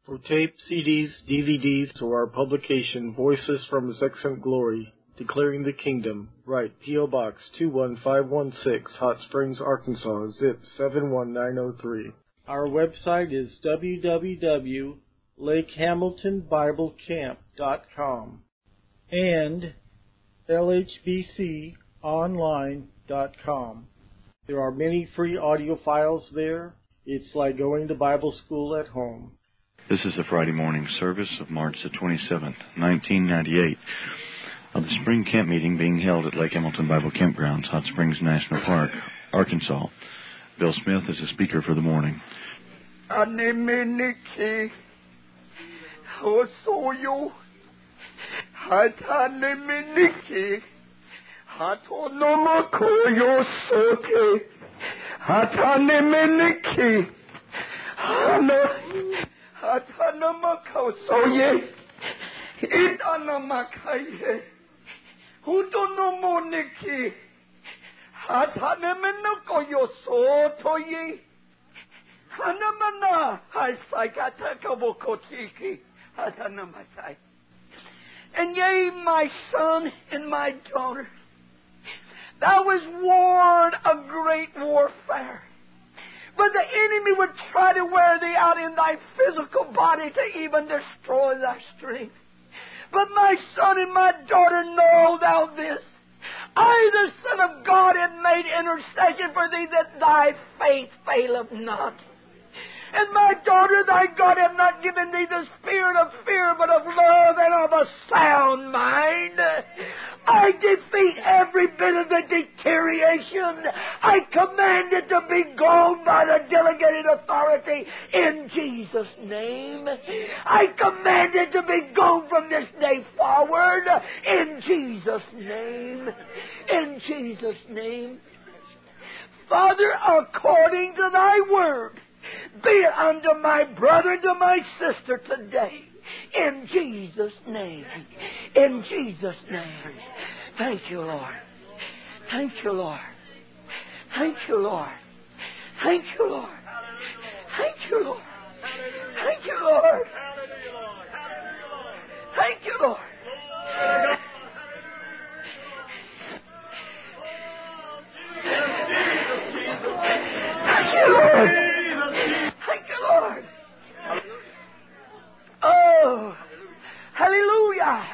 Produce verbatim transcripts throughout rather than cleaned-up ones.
For tape, C Ds, D V Ds, or our publication, Voices from His Excellent Glory, Declaring the Kingdom, write P O. Box two one five one six, Hot Springs, Arkansas, zip seven one nine zero three. Our website is w w w dot lake hamilton bible camp dot com and l h b c online dot com. There are many free audio files there. It's like going to Bible school at home. This is the Friday morning service of March the twenty-seventh, nineteen ninety-eight, of the spring camp meeting being held at Lake Hamilton Bible Campgrounds, Hot Springs National Park, Arkansas. Bill Smith is the speaker for the morning. Anemeniki, Hosoyo, Hatanemeniki, Hatonomakoyo Soke, Hatanemeniki, Hana. Atanamakosoye, Itanamakaye, Hutonomoniki, Atanemenakoyo Sotoye, Hanamana, Haisakatakabokotiki, Atanamasai. And yea, my son and my daughter, thou was warned a great warfare. But the enemy would try to wear thee out in thy physical body to even destroy thy strength. But my son and my daughter, know thou this. I, the Son of God, have made intercession for thee, that thy faith faileth not. And my daughter, thy God, hath not given thee the spirit of fear, but of love and of a sound mind. I defeat every bit of the deterioration. I command it to be gone by the delegated authority in Jesus' name. I command it to be gone from this day forward in Jesus' name. In Jesus' name. Father, according to thy word, be it unto my brother and to my sister today. In Jesus' name. In Jesus' name. Thank you, Lord. Thank you, Lord. Thank you, Lord. Thank you, Lord. Thank you, Lord. Thank you, Lord. Thank you, Lord. Thank you, Lord. Thank you, Lord. Oh, hallelujah.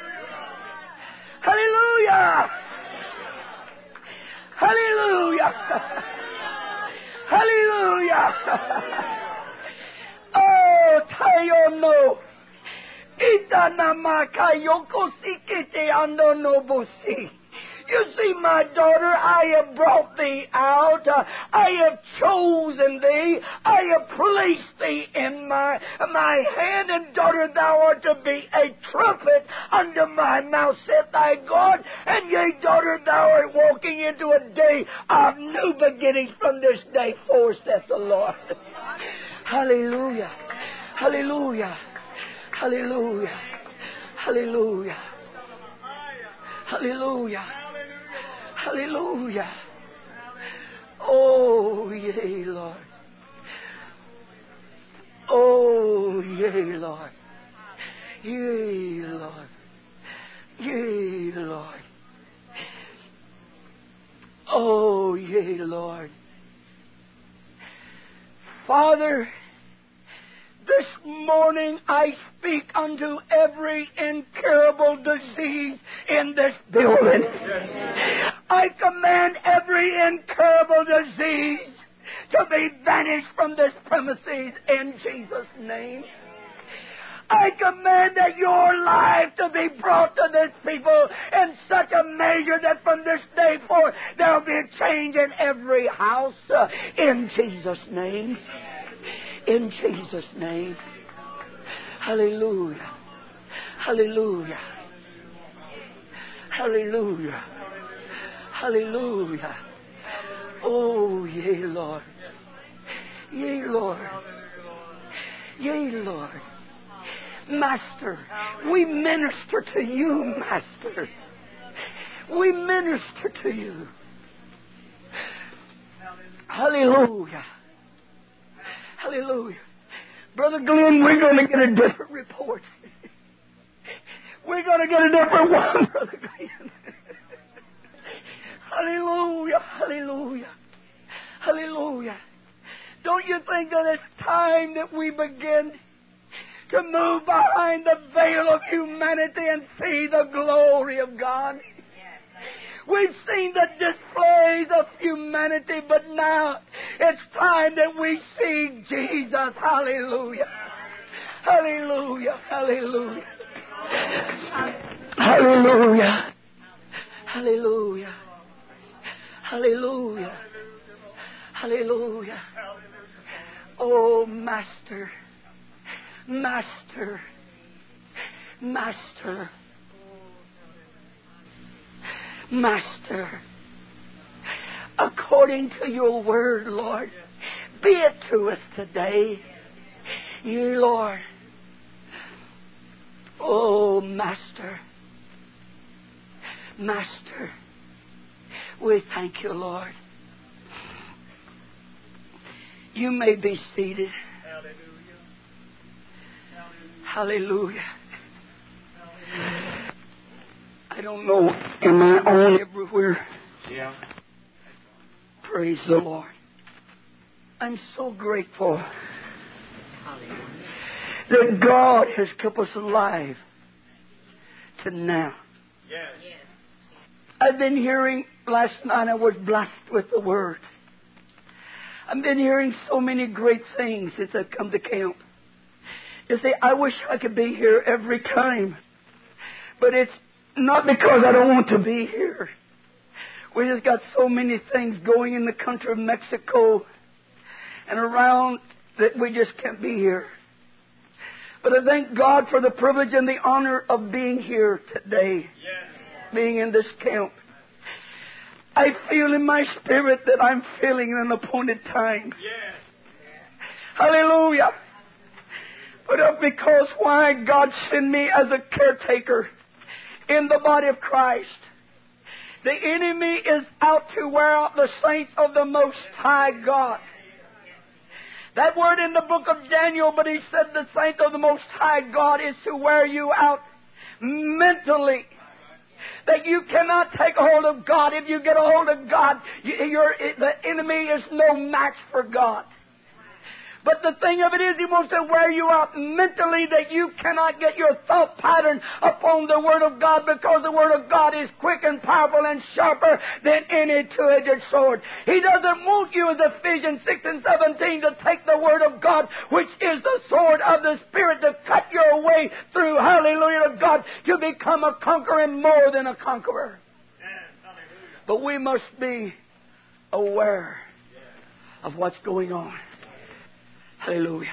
Hallelujah. Hallelujah. Hallelujah. Oh, Tayono. Itanamaka yokosikite ando nobusi. You see, my daughter, I have brought thee out. Uh, I have chosen thee. I have placed thee in my, my hand. And daughter, thou art to be a trumpet under my mouth, saith thy God. And yea, daughter, thou art walking into a day of new beginnings from this day forth, saith the Lord. Hallelujah. Hallelujah. Hallelujah. Hallelujah. Hallelujah. Hallelujah. Oh, yea, Lord. Oh, yea, Lord. Yea, Lord. Yea, Lord. Oh, yea, Lord. Father, this morning I speak unto every incurable disease in this building. I command every incurable disease to be banished from this premises in Jesus' name. I command that your life to be brought to this people in such a measure that from this day forth there will be a change in every house uh, in Jesus' name. In Jesus' name. Hallelujah. Hallelujah. Hallelujah. Hallelujah. Oh, yea, Lord. Yea, Lord. Yea, Lord. Master, we minister to you, Master. We minister to you. Hallelujah. Hallelujah. Brother Glenn, we're going to get a different report. We're going to get a different one, Brother Glenn. Hallelujah, hallelujah, hallelujah. Don't you think that it's time that we begin to move behind the veil of humanity and see the glory of God? We've seen the displays of humanity, but now it's time that we see Jesus. Hallelujah. Hallelujah. Hallelujah. Hallelujah. Hallelujah. Hallelujah. Hallelujah. Oh, Master. Master. Master. Master, according to your word, Lord, be it to us today, you, Lord. Oh, Master, Master, we thank you, Lord. You may be seated. Hallelujah. Hallelujah. I don't know, am I on everywhere? Yeah. Praise the Lord. I'm so grateful that God has kept us alive to now. Yes. I've been hearing, last night I was blessed with the Word. I've been hearing so many great things since I've come to camp. You see, I wish I could be here every time, but it's not because I don't want to be here. We just got so many things going in the country of Mexico and around that we just can't be here. But I thank God for the privilege and the honor of being here today, yes. Being in this camp. I feel in my spirit that I'm feeling an appointed time. Yes. Hallelujah. But uh, because why God sent me as a caretaker in the body of Christ. The enemy is out to wear out the saints of the Most High God. That word in the book of Daniel, but he said the saints of the Most High God is to wear you out mentally. That you cannot take a hold of God. If you get a hold of God, you, you're, the enemy is no match for God. But the thing of it is, he wants to wear you out mentally that you cannot get your thought pattern upon the Word of God, because the Word of God is quick and powerful and sharper than any two-edged sword. He doesn't want you, as Ephesians six and seventeen, to take the Word of God, which is the sword of the Spirit, to cut your way through, hallelujah, to God, to become a conqueror and more than a conqueror. But we must be aware of what's going on. Hallelujah.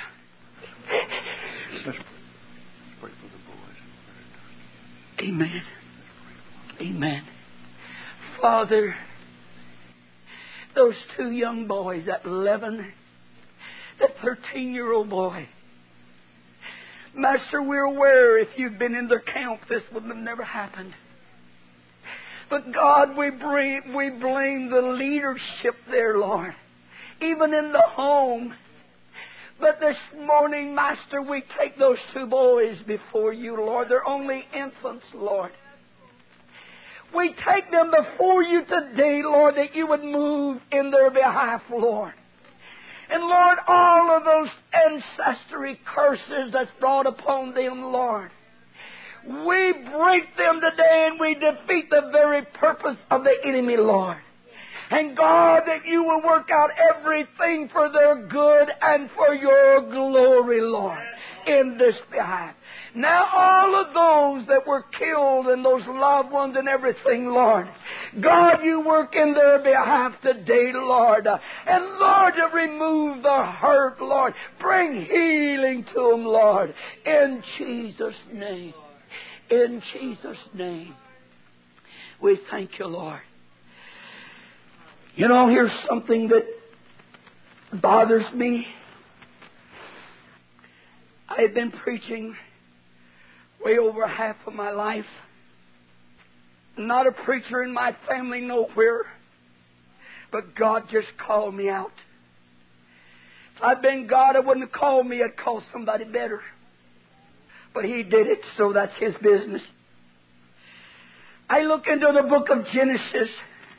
Amen. Amen. Father, those two young boys, that eleven, that thirteen-year-old boy, Master, we're aware if you'd been in their camp, this would have never happened. But God, we blame, we blame the leadership there, Lord, even in the home. But this morning, Master, we take those two boys before you, Lord. They're only infants, Lord. We take them before you today, Lord, that you would move in their behalf, Lord. And, Lord, all of those ancestry curses that's brought upon them, Lord, we break them today and we defeat the very purpose of the enemy, Lord. And God, that you will work out everything for their good and for your glory, Lord, in this behalf. Now all of those that were killed and those loved ones and everything, Lord, God, you work in their behalf today, Lord. And Lord, to remove the hurt, Lord. Bring healing to them, Lord. In Jesus' name. In Jesus' name. We thank you, Lord. You know, here's something that bothers me. I've been preaching way over half of my life. Not a preacher in my family nowhere. But God just called me out If I'd been God, I wouldn't have called me. I'd call somebody better. But He did it, so that's His business. I look into the book of Genesis.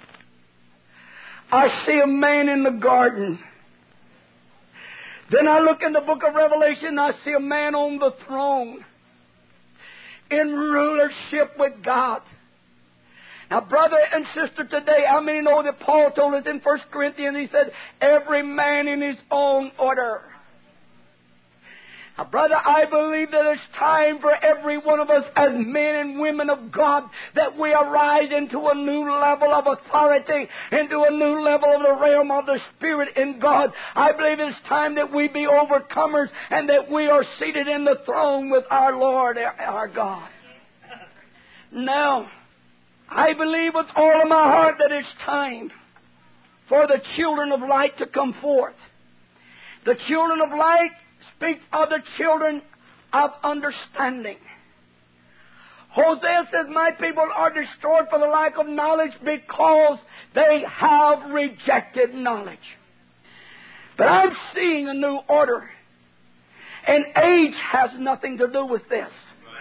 I see a man in the garden. Then I look in the book of Revelation. I see a man on the throne in rulership with God. Now, brother and sister, today, how many know that Paul told us in First Corinthians, he said, every man in his own order. Now, brother, I believe that it's time for every one of us as men and women of God that we arise into a new level of authority, into a new level of the realm of the Spirit in God. I believe it's time that we be overcomers and that we are seated in the throne with our Lord, our God. Now, I believe with all of my heart that it's time for the children of light to come forth. The children of light speak of the children of understanding. Hosea says, my people are destroyed for the lack of knowledge because they have rejected knowledge. But I'm seeing a new order. And age has nothing to do with this.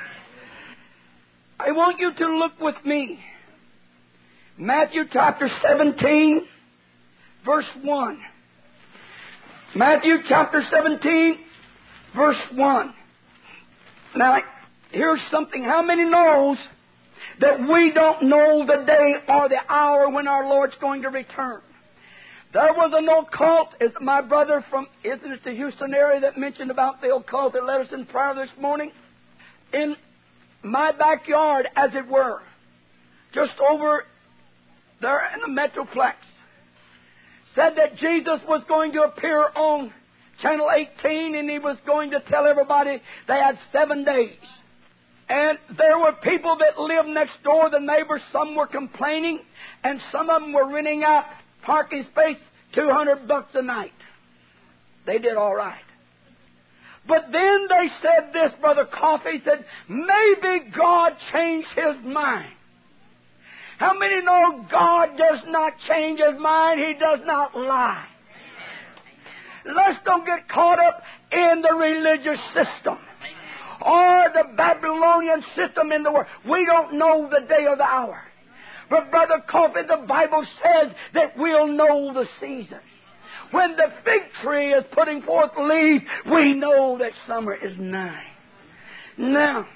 I want you to look with me. Matthew chapter seventeen, verse one. Matthew chapter seventeen, verse one. Now, here's something. How many knows that we don't know the day or the hour when our Lord's going to return? There was an occult, is my brother from, isn't it the Houston area that mentioned about the occult that led us in prayer this morning? In my backyard, as it were, just over there in the Metroplex, said that Jesus was going to appear on Channel eighteen and He was going to tell everybody they had seven days. And there were people that lived next door, the neighbors, some were complaining, and some of them were renting out parking space two hundred bucks a night. They did all right. But then they said this, Brother Coffey said, maybe God changed His mind. How many know God does not change His mind? He does not lie. Let's don't get caught up in the religious system or the Babylonian system in the world. We don't know the day or the hour. But Brother Coffey, the Bible says that we'll know the season. When the fig tree is putting forth leaves, we know that summer is nigh. Now,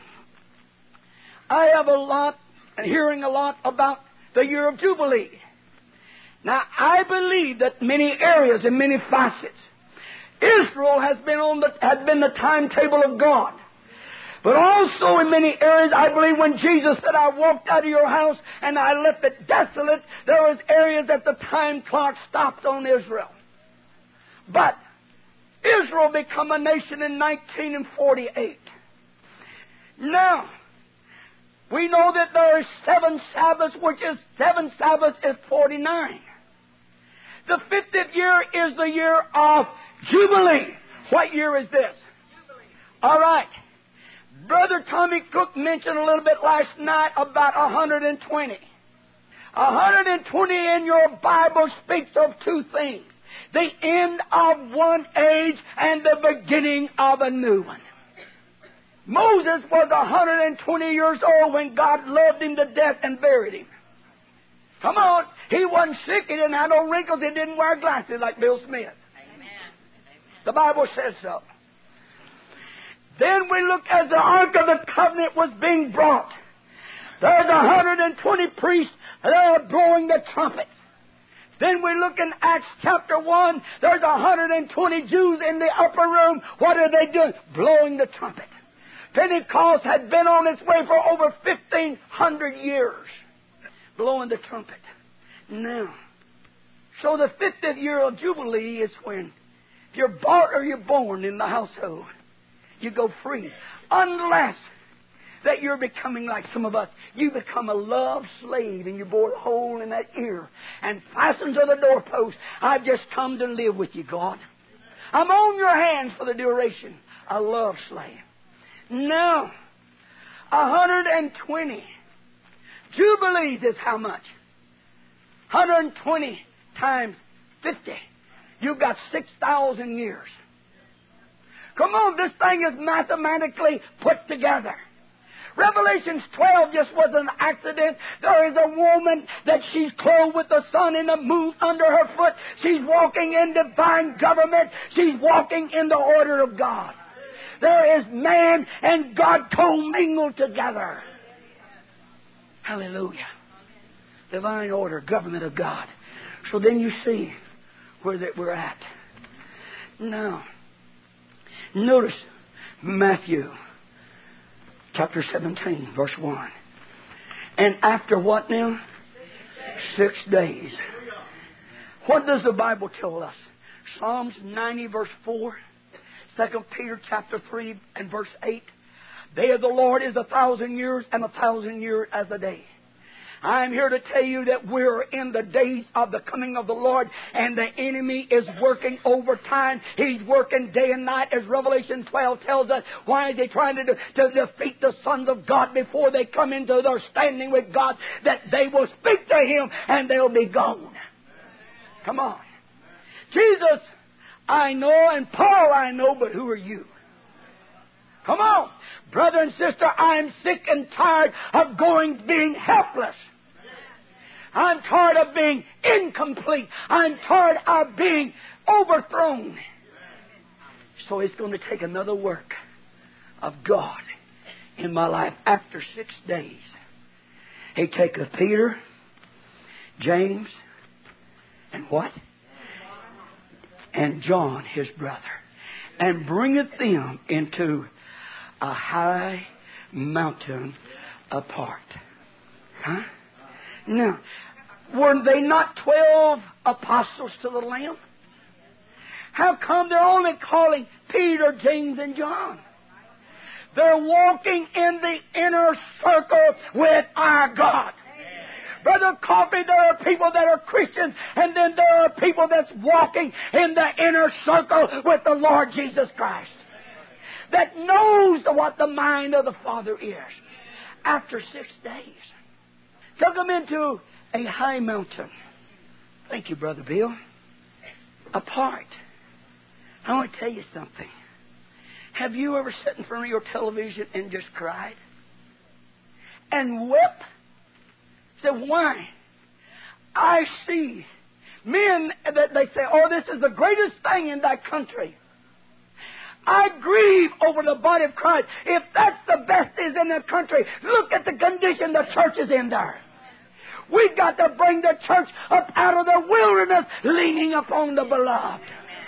I have a lot and hearing a lot about the year of Jubilee. Now, I believe that many areas and many facets, Israel has been on the had been the timetable of God. But also in many areas, I believe when Jesus said, I walked out of your house and I left it desolate, there was areas that the time clock stopped on Israel. But Israel became a nation in nineteen forty-eight. Now, we know that there are seven Sabbaths, which is seven Sabbaths is forty-nine. The fiftieth year is the year of Jubilee. What year is this? Jubilee. All right. Brother Tommy Cook mentioned a little bit last night about one hundred twenty. one hundred twenty in your Bible speaks of two things. The end of one age and the beginning of a new one. Moses was one hundred twenty years old when God loved him to death and buried him. Come on. He wasn't sick. He didn't have no wrinkles. He didn't wear glasses like Bill Smith. Amen. The Bible says so. Then we look as the Ark of the Covenant was being brought. There's one hundred twenty priests there blowing the trumpet. Then we look in Acts chapter one. There's one hundred twenty Jews in the upper room. What are they doing? Blowing the trumpet. Pentecost had been on its way for over fifteen hundred years, blowing the trumpet. Now, so the fiftieth year of Jubilee is when if you're bought or you're born in the household, you go free. Unless that you're becoming like some of us. You become a love slave and you bore a hole in that ear and fastened to the doorpost. I've just come to live with you, God. I'm on your hands for the duration. A love slave. No. one hundred twenty. Jubilees is how much? one hundred twenty times fifty. you've got six thousand years. Come on, this thing is mathematically put together. Revelations twelve just was an accident. There is a woman that she's clothed with the sun and the moon under her foot. She's walking in divine government. She's walking in the order of God. There is man and God commingled together. Hallelujah. Divine order, government of God. So then you see where that we're at. Now, notice Matthew chapter seventeen, verse one. And after what now? Six days. What does the Bible tell us? Psalms ninety, verse four. Second Peter chapter three and verse eight. Day of the Lord is a thousand years, and a thousand years as a day. I'm here to tell you that we're in the days of the coming of the Lord, and the enemy is working overtime. He's working day and night, as Revelation twelve tells us. Why is he trying to, do, to defeat the sons of God before they come into their standing with God? That they will speak to Him and they'll be gone. Come on. Jesus, I know, and Paul, I know, but who are you? Come on. Brother and sister, I'm sick and tired of going being helpless. I'm tired of being incomplete. I'm tired of being overthrown. So it's going to take another work of God in my life. After six days, He taketh Peter, James, and what? And John, his brother, and bringeth them into a high mountain apart. Huh? Now, were they not twelve apostles to the Lamb? How come they're only calling Peter, James, and John? They're walking in the inner circle with our God. Brother Coffee, there are people that are Christians, and then there are people that's walking in the inner circle with the Lord Jesus Christ, that knows what the mind of the Father is. After six days, took them into a high mountain. Thank you, Brother Bill. Apart. I want to tell you something. Have you ever sat in front of your television and just cried? And wept? Said, why? I see men that they say, oh, this is the greatest thing in that country. I grieve over the body of Christ. If that's the best is in the country, look at the condition the church is in there. We've got to bring the church up out of the wilderness, leaning upon the beloved.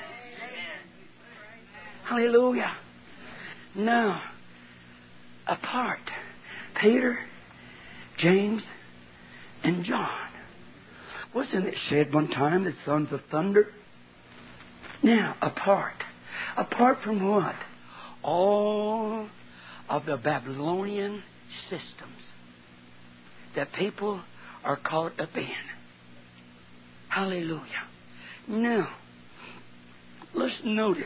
Hallelujah. Now, apart, Peter, James, and John. Wasn't it said one time, the sons of thunder? Now, apart. Apart from what? All of the Babylonian systems that people are caught up in. Hallelujah. Now, let's notice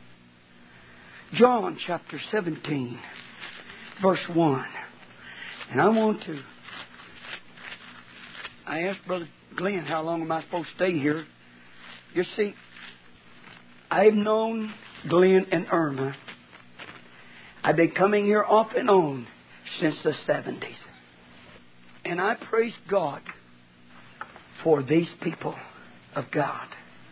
John chapter seventeen, verse one. And I want to... I asked Brother Glenn, how long am I supposed to stay here? You see, I've known Glenn and Irma. I've been coming here off and on since the seventies. And I praise God for these people of God.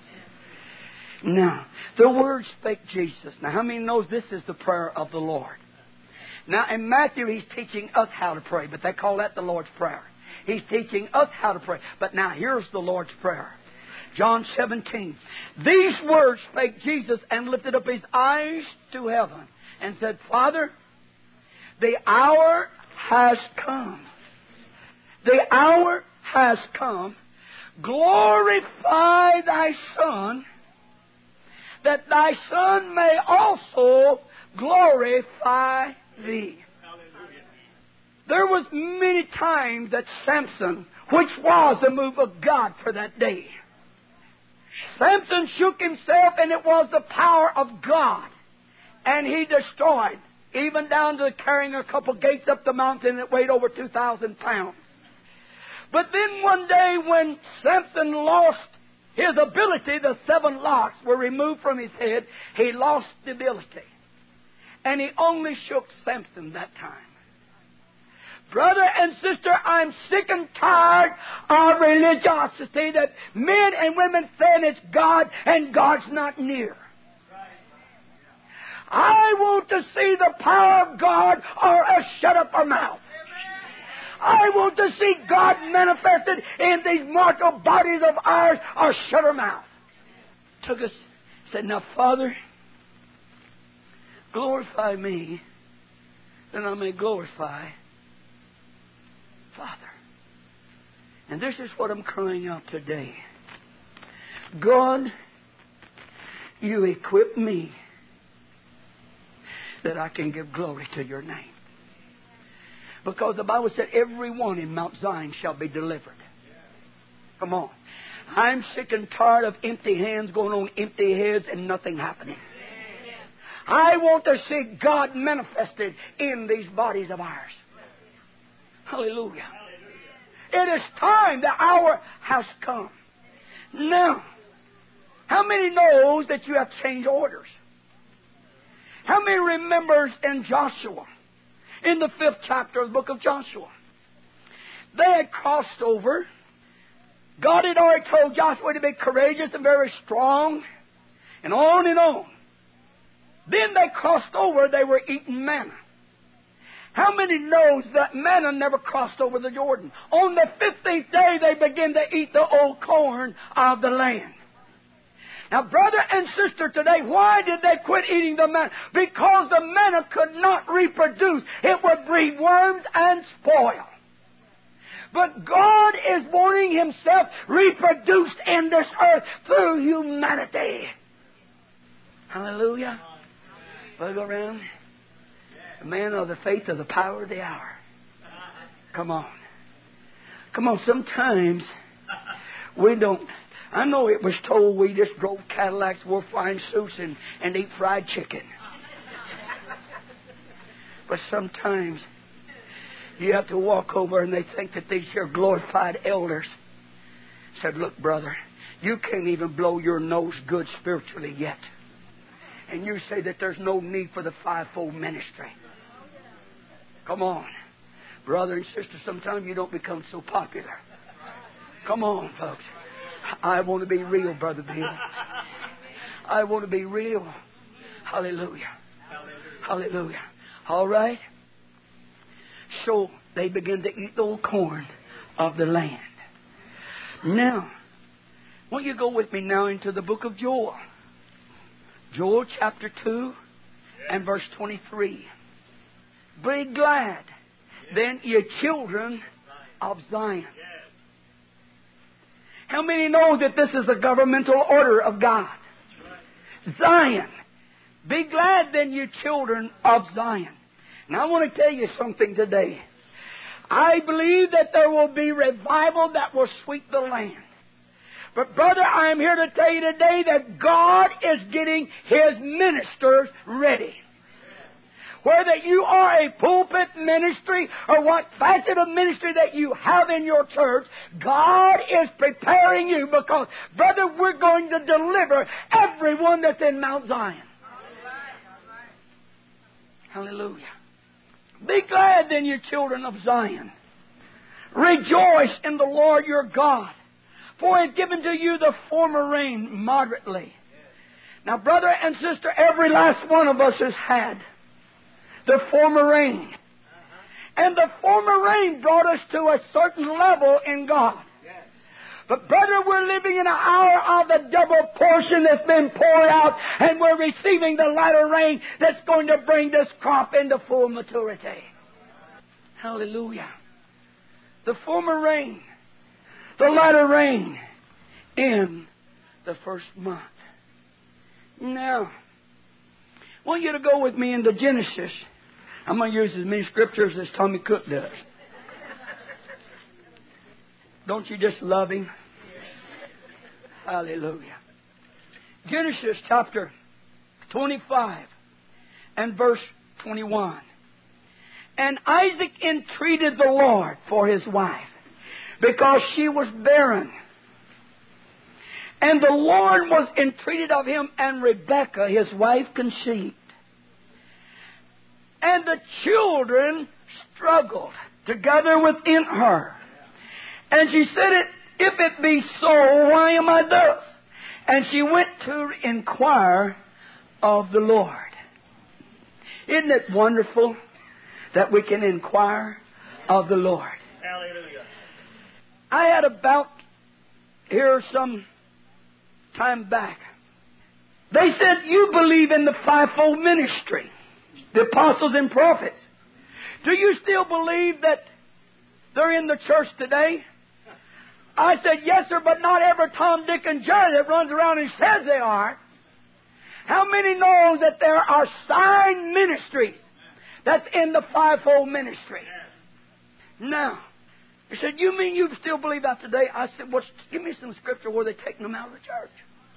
Now, the Word spake Jesus. Now, how many knows this is the prayer of the Lord? Now, in Matthew, He's teaching us how to pray, but they call that the Lord's Prayer. He's teaching us how to pray. But now, here's the Lord's Prayer. John seventeen. These words spake Jesus and lifted up His eyes to heaven and said, Father, the hour has come. The hour has come. Glorify Thy Son, that Thy Son may also glorify Thee. There was many times that Samson, which was the move of God for that day, Samson shook himself, and it was the power of God. And he destroyed, even down to carrying a couple gates up the mountain that weighed over two thousand pounds. But then one day when Samson lost his ability, the seven locks were removed from his head. He lost stability. And he only shook Samson that time. Brother and sister, I'm sick and tired of religiosity that men and women saying it's God and God's not near. I want to see the power of God or else shut up our mouth. I want to see God manifested in these mortal bodies of ours or shut our mouth. Took us, said, now Father, glorify me, that I may glorify Father. And this is what I'm crying out today. God, you equip me that I can give glory to your name. Because the Bible said everyone in Mount Zion shall be delivered. Come on. I'm sick and tired of empty hands going on empty heads and nothing happening. I want to see God manifested in these bodies of ours. Hallelujah. It is time. The hour has come. Now, how many knows that you have changed orders? How many remembers in Joshua, in the fifth chapter of the book of Joshua? They had crossed over. God had already told Joshua to be courageous and very strong, and on and on. Then they crossed over. They were eating manna. How many knows that manna never crossed over the Jordan? On the fifteenth day, they began to eat the old corn of the land. Now, brother and sister, today, why did they quit eating the manna? Because the manna could not reproduce. It would breed worms and spoil. But God is wanting Himself reproduced in this earth through humanity. Hallelujah. Will you go around? The man of the faith of the power of the hour. Come on. Come on, sometimes we don't... I know it was told we just drove Cadillacs, wore fine suits, and, and eat fried chicken. But sometimes you have to walk over and they think that these here glorified elders said, look, brother, you can't even blow your nose good spiritually yet. And you say that there's no need for the fivefold ministry. Come on. Brother and sister, sometimes you don't become so popular. Come on, folks. I want to be real, Brother Bill. I want to be real. Hallelujah. Hallelujah. All right. So they began to eat the old corn of the land. Now, won't you go with me now into the book of Joel? Joel chapter two and verse twenty-three. Be glad, then, ye children of Zion. How many know that this is a governmental order of God? Zion. Be glad then, you children of Zion. Now I want to tell you something today. I believe that there will be revival that will sweep the land. But brother, I am here to tell you today that God is getting His ministers ready. Whether you are a pulpit ministry or what facet of ministry that you have in your church, God is preparing you because, brother, we're going to deliver everyone that's in Mount Zion. Hallelujah. Be glad then, you children of Zion. Rejoice in the Lord your God, for He has given to you the former rain moderately. Now, brother and sister, every last one of us has had the former rain. And the former rain brought us to a certain level in God. But brother, we're living in an hour of the double portion that's been poured out, and we're receiving the latter rain that's going to bring this crop into full maturity. Hallelujah. The former rain, the latter rain in the first month. Now, I want you to go with me into Genesis. I'm going to use as many scriptures as Tommy Cook does. Don't you just love Him? Hallelujah. Genesis chapter twenty-five and verse twenty-one. And Isaac entreated the Lord for his wife, because she was barren. And the Lord was entreated of him, and Rebekah, his wife, conceived. And the children struggled together within her. And she said, "It, if it be so, why am I thus?" And she went to inquire of the Lord. Isn't it wonderful that we can inquire of the Lord? Hallelujah. I had a bout here some time back. They said, "You believe in the fivefold ministry, the apostles and prophets. Do you still believe that they're in the church today?" I said, "Yes, sir, but not every Tom, Dick, and Jerry that runs around and says they are." How many knows that there are sign ministries that's in the fivefold ministry? Now, he said, "You mean you still believe that today?" I said, "Well, give me some scripture where they're taking them out of the church.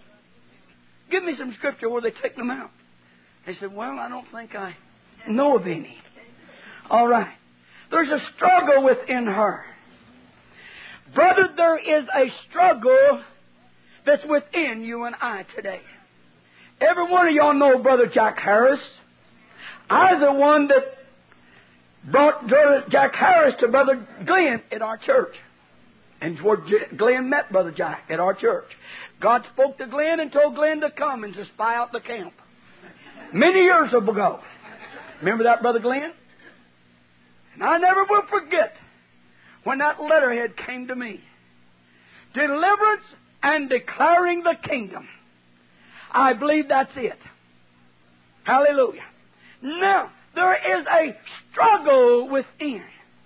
Give me some scripture where they're taking them out." He said, "Well, I don't think I know of any." All right. There's a struggle within her. Brother, there is a struggle that's within you and I today. Every one of y'all know Brother Jack Harris. I was the one that brought Jack Harris to Brother Glenn at our church. And where Glenn met Brother Jack at our church. God spoke to Glenn and told Glenn to come and to spy out the camp. Many years ago. Remember that, Brother Glenn? And I never will forget when that letterhead came to me. Deliverance and declaring the kingdom. I believe that's it. Hallelujah. Now, there is a struggle within.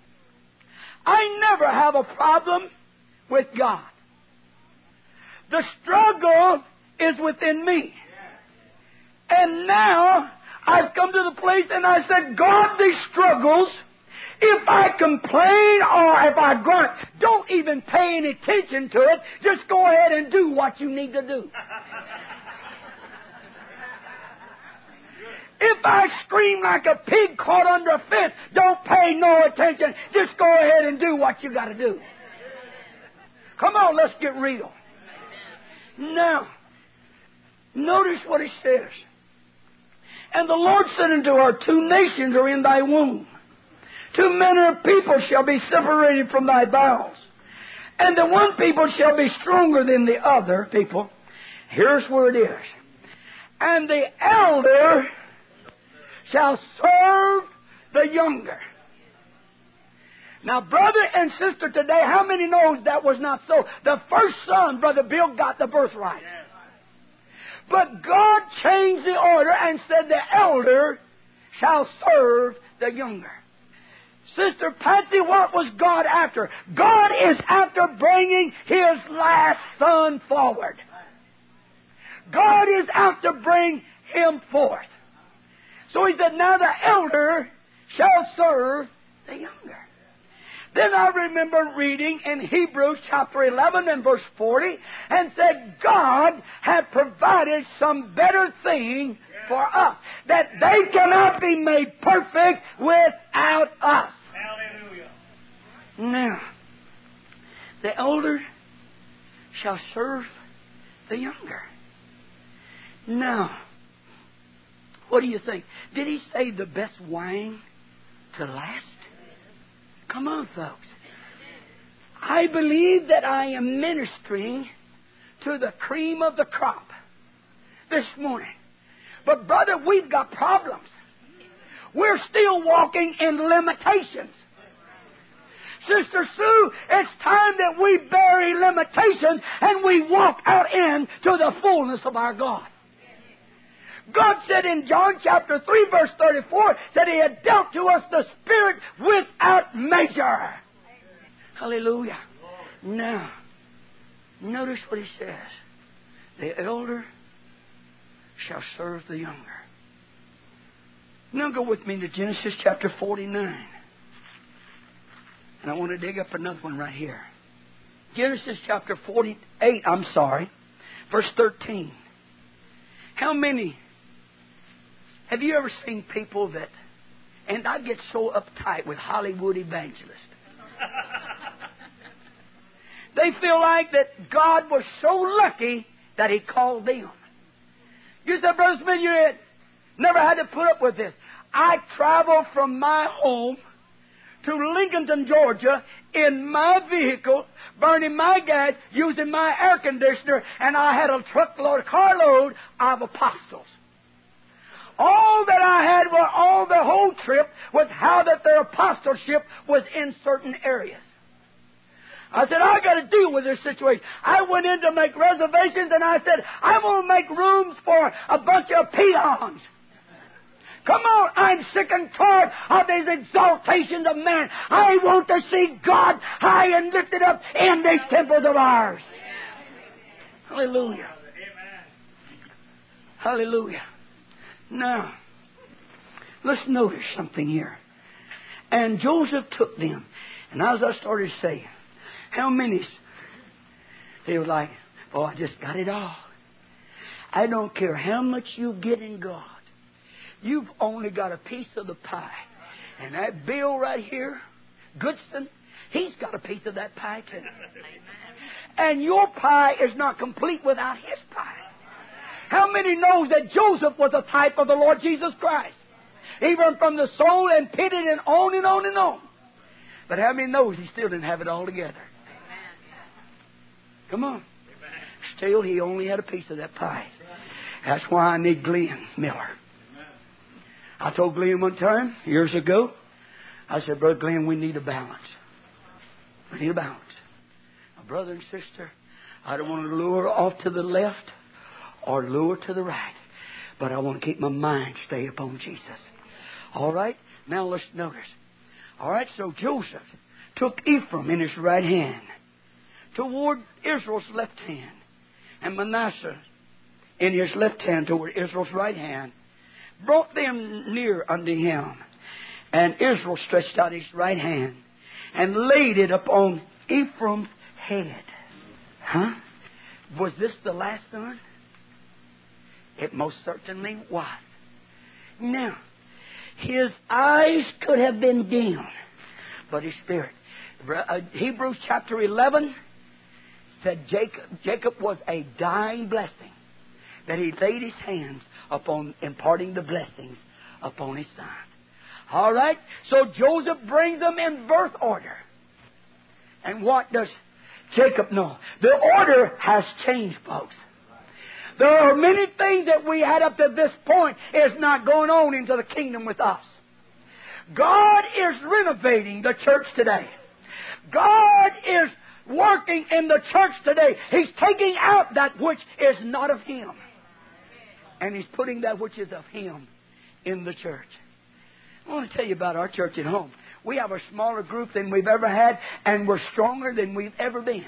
I never have a problem with God. The struggle is within me. And now, I've come to the place and I said, "God, these struggles, if I complain or if I grunt, don't even pay any attention to it. Just go ahead and do what you need to do. If I scream like a pig caught under a fence, don't pay no attention. Just go ahead and do what you got to do." Come on, let's get real. Now, notice what he says. "And the Lord said unto her, Two nations are in thy womb. Two manner of people shall be separated from thy bowels. And the one people shall be stronger than the other people." Here's where it is. "And the elder shall serve the younger." Now, brother and sister today, how many knows that was not so? The first son, Brother Bill, got the birthright. But God changed the order and said the elder shall serve the younger. Sister Patsy, what was God after? God is after bringing His last son forward. God is after bring him forth. So He said, now the elder shall serve the younger. Then I remember reading in Hebrews chapter eleven and verse forty and said, God had provided some better thing for us, that they cannot be made perfect without us. Hallelujah. Now, the elder shall serve the younger. Now, what do you think? Did He say the best wine to last? Come on, folks. I believe that I am ministering to the cream of the crop this morning. But, brother, we've got problems. We're still walking in limitations. Sister Sue, it's time that we bury limitations and we walk out into the fullness of our God. God said in John chapter three, verse thirty-four, that He had dealt to us the Spirit without measure. Hallelujah. Now, notice what He says. The elder shall serve the younger. Now go with me to Genesis chapter forty-nine. And I want to dig up another one right here. Genesis chapter forty-eight, I'm sorry, verse thirteen. How many... Have you ever seen people that, and I get so uptight with Hollywood evangelists. They feel like that God was so lucky that He called them. You said, Brother Smith, you had never had to put up with this. I traveled from my home to Lincolnton, Georgia, in my vehicle, burning my gas, using my air conditioner, and I had a truckload, a carload of apostles. All that I had were all the whole trip was how that their apostleship was in certain areas. I said, I got to deal with this situation. I went in to make reservations, and I said, I'm going to make rooms for a bunch of peons. Come on, I'm sick and tired of these exaltations of man. I want to see God high and lifted up in these temples of ours. Hallelujah. Hallelujah. Now, let's notice something here. And Joseph took them. And as I started saying, how many? They were like, oh, I just got it all. I don't care how much you get in God. You've only got a piece of the pie. And that Bill right here, Goodson, he's got a piece of that pie too. And your pie is not complete without his pie. How many knows that Joseph was a type of the Lord Jesus Christ? Even from the soul and pitted and on and on and on. But how many knows he still didn't have it all together? Come on. Still, he only had a piece of that pie. That's why I need Glenn Miller. I told Glenn one time, years ago, I said, Brother Glenn, we need a balance. We need a balance. My brother and sister, I don't want to lure off to the left or lure to the right. But I want to keep my mind stay upon Jesus. All right? Now let's notice. All right, so Joseph took Ephraim in his right hand toward Israel's left hand, and Manasseh in his left hand toward Israel's right hand, brought them near unto him. And Israel stretched out his right hand and laid it upon Ephraim's head. Huh? Was this the last son? It most certainly was. Now, his eyes could have been dim, but his spirit. Hebrews chapter eleven said Jacob, Jacob was a dying blessing, that he laid his hands upon imparting the blessings upon his son. All right? So Joseph brings them in birth order. And what does Jacob know? The order has changed, folks. There are many things that we had up to this point is not going on into the kingdom with us. God is renovating the church today. God is working in the church today. He's taking out that which is not of Him. And He's putting that which is of Him in the church. I want to tell you about our church at home. We have a smaller group than we've ever had, and we're stronger than we've ever been.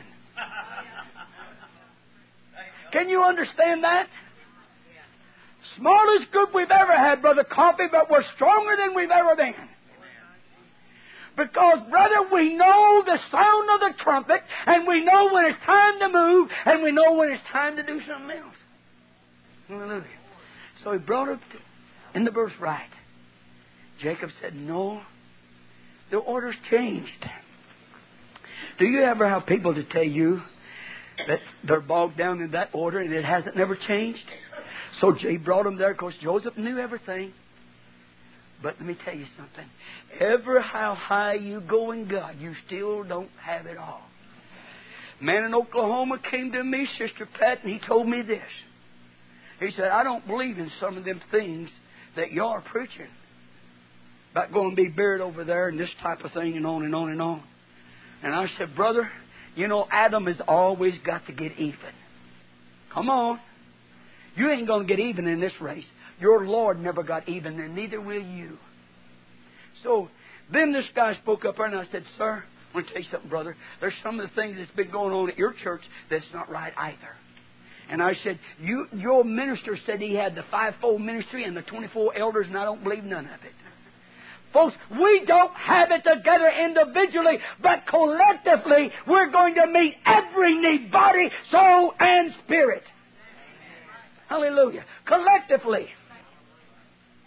Can you understand that? Smallest group we've ever had, Brother Coffee, but we're stronger than we've ever been. Because, brother, we know the sound of the trumpet, and we know when it's time to move, and we know when it's time to do something else. Hallelujah. So he brought it in the birthright. Jacob said, no, the order's changed. Do you ever have people to tell you that they're bogged down in that order and it hasn't never changed? So he brought them there because Joseph knew everything. But let me tell you something. Ever how high you go in God, you still don't have it all. Man in Oklahoma came to me, Sister Pat, and he told me this. He said, I don't believe in some of them things that y'all are preaching about going to be buried over there and this type of thing and on and on and on. And I said, brother, you know, Adam has always got to get even. Come on. You ain't going to get even in this race. Your Lord never got even, and neither will you. So then this guy spoke up there, and I said, sir, I want to tell you something, brother. There's some of the things that's been going on at your church that's not right either. And I said, you, your minister said he had the fivefold ministry and the twenty-four elders, and I don't believe none of it. Folks, we don't have it together individually, but collectively, we're going to meet every need, body, soul, and spirit. Hallelujah. Collectively.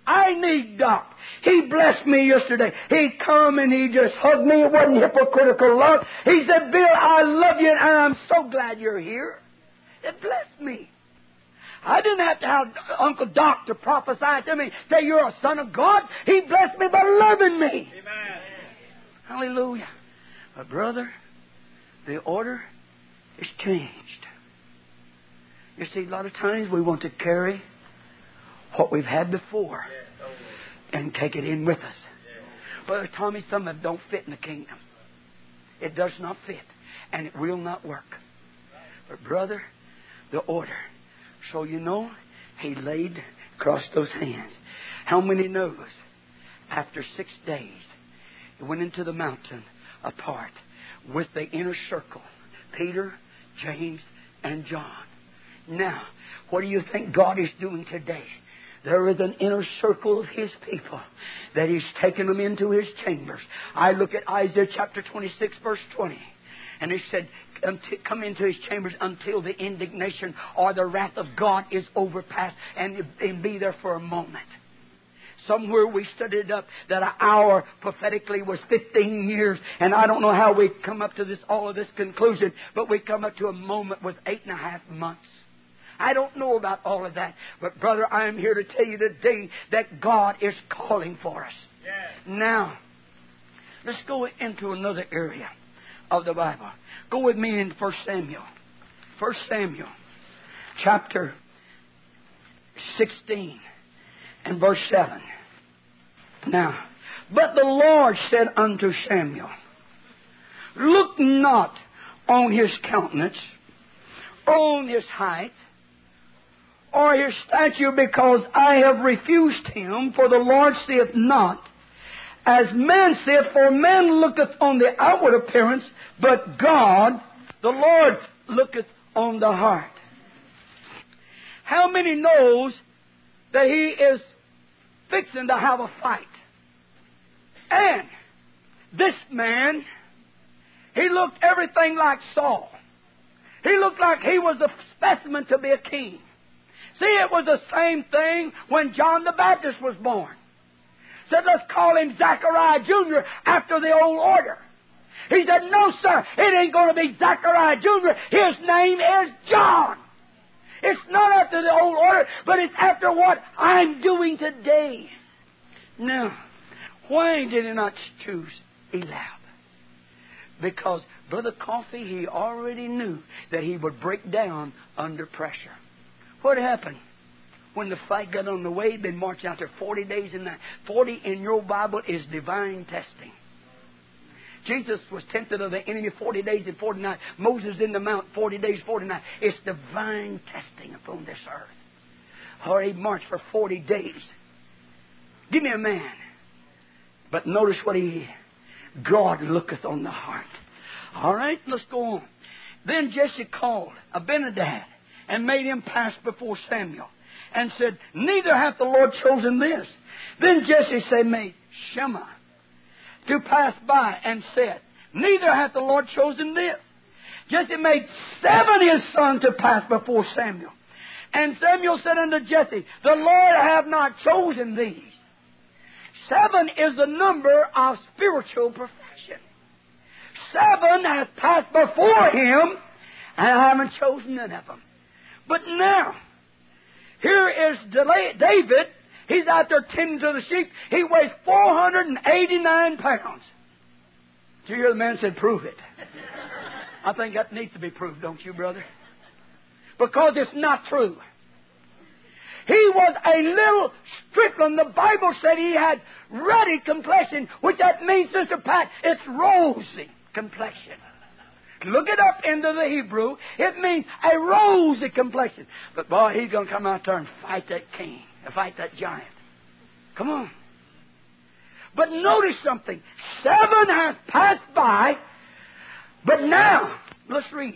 I need Doc. He blessed me yesterday. He come and he just hugged me. It wasn't hypocritical love. He said, Bill, I love you and I'm so glad you're here. It blessed me. I didn't have to have Uncle Doc to prophesy to me, say you're a son of God. He blessed me by loving me. Amen. Hallelujah. But brother, the order is changed. You see, a lot of times we want to carry what we've had before and take it in with us. Brother Tommy, some of them don't fit in the kingdom. It does not fit, and it will not work. But brother, the order. So you know, he laid across those hands. How many knows? After six days, he went into the mountain apart with the inner circle. Peter, James, and John. Now, what do you think God is doing today? There is an inner circle of His people that He's taken them into His chambers. I look at Isaiah chapter twenty-six, verse twenty. And He said, come into His chambers until the indignation or the wrath of God is overpassed, and, and be there for a moment. Somewhere we studied up that an hour prophetically was fifteen years. And I don't know how we come up to this all of this conclusion, but we come up to a moment with eight and a half months. I don't know about all of that. But brother, I am here to tell you today that God is calling for us. Yes. Now, let's go into another area of the Bible. Go with me in First Samuel. First Samuel, chapter sixteen and verse seven. Now, but the Lord said unto Samuel, look not on his countenance, or on his height, or his stature, because I have refused him. For the Lord saith not, as man saith, for man looketh on the outward appearance, but God, the Lord, looketh on the heart. How many knows that he is fixing to have a fight? And this man, he looked everything like Saul. He looked like he was a specimen to be a king. See, it was the same thing when John the Baptist was born. Said, let's call him Zachariah Junior after the old order. He said, no, sir, it ain't going to be Zachariah Junior His name is John. It's not after the old order, but it's after what I'm doing today. Now, why did he not choose Eliab? Because Brother Coffee, he already knew that he would break down under pressure. What happened? When the fight got on the way, he'd been marching out there forty days and nights. forty in your Bible is divine testing. Jesus was tempted of the enemy forty days and forty nights. Moses in the mount forty days, forty nights. It's divine testing upon this earth. Or he marched for forty days. Give me a man. But notice what he, God looketh on the heart. All right, let's go on. Then Jesse called Abinadab and made him pass before Samuel, and said, neither hath the Lord chosen this. Then Jesse said, made Shammah to pass by, and said, neither hath the Lord chosen this. Jesse made seven his sons to pass before Samuel. And Samuel said unto Jesse, the Lord hath not chosen these. Seven is the number of spiritual perfection. Seven hath passed before him, and I haven't chosen none of them. But now, here is David. He's out there tending to the sheep. He weighs four hundred eighty-nine pounds. Did you hear the man said, prove it? I think that needs to be proved, don't you, brother? Because it's not true. He was a little stripling. The Bible said he had ruddy complexion, which that means, Sister Pat, it's rosy complexion. Look it up into the Hebrew. It means a rosy complexion. But boy, he's going to come out there and fight that king, fight that giant. Come on. But notice something. Seven has passed by, but now, let's read.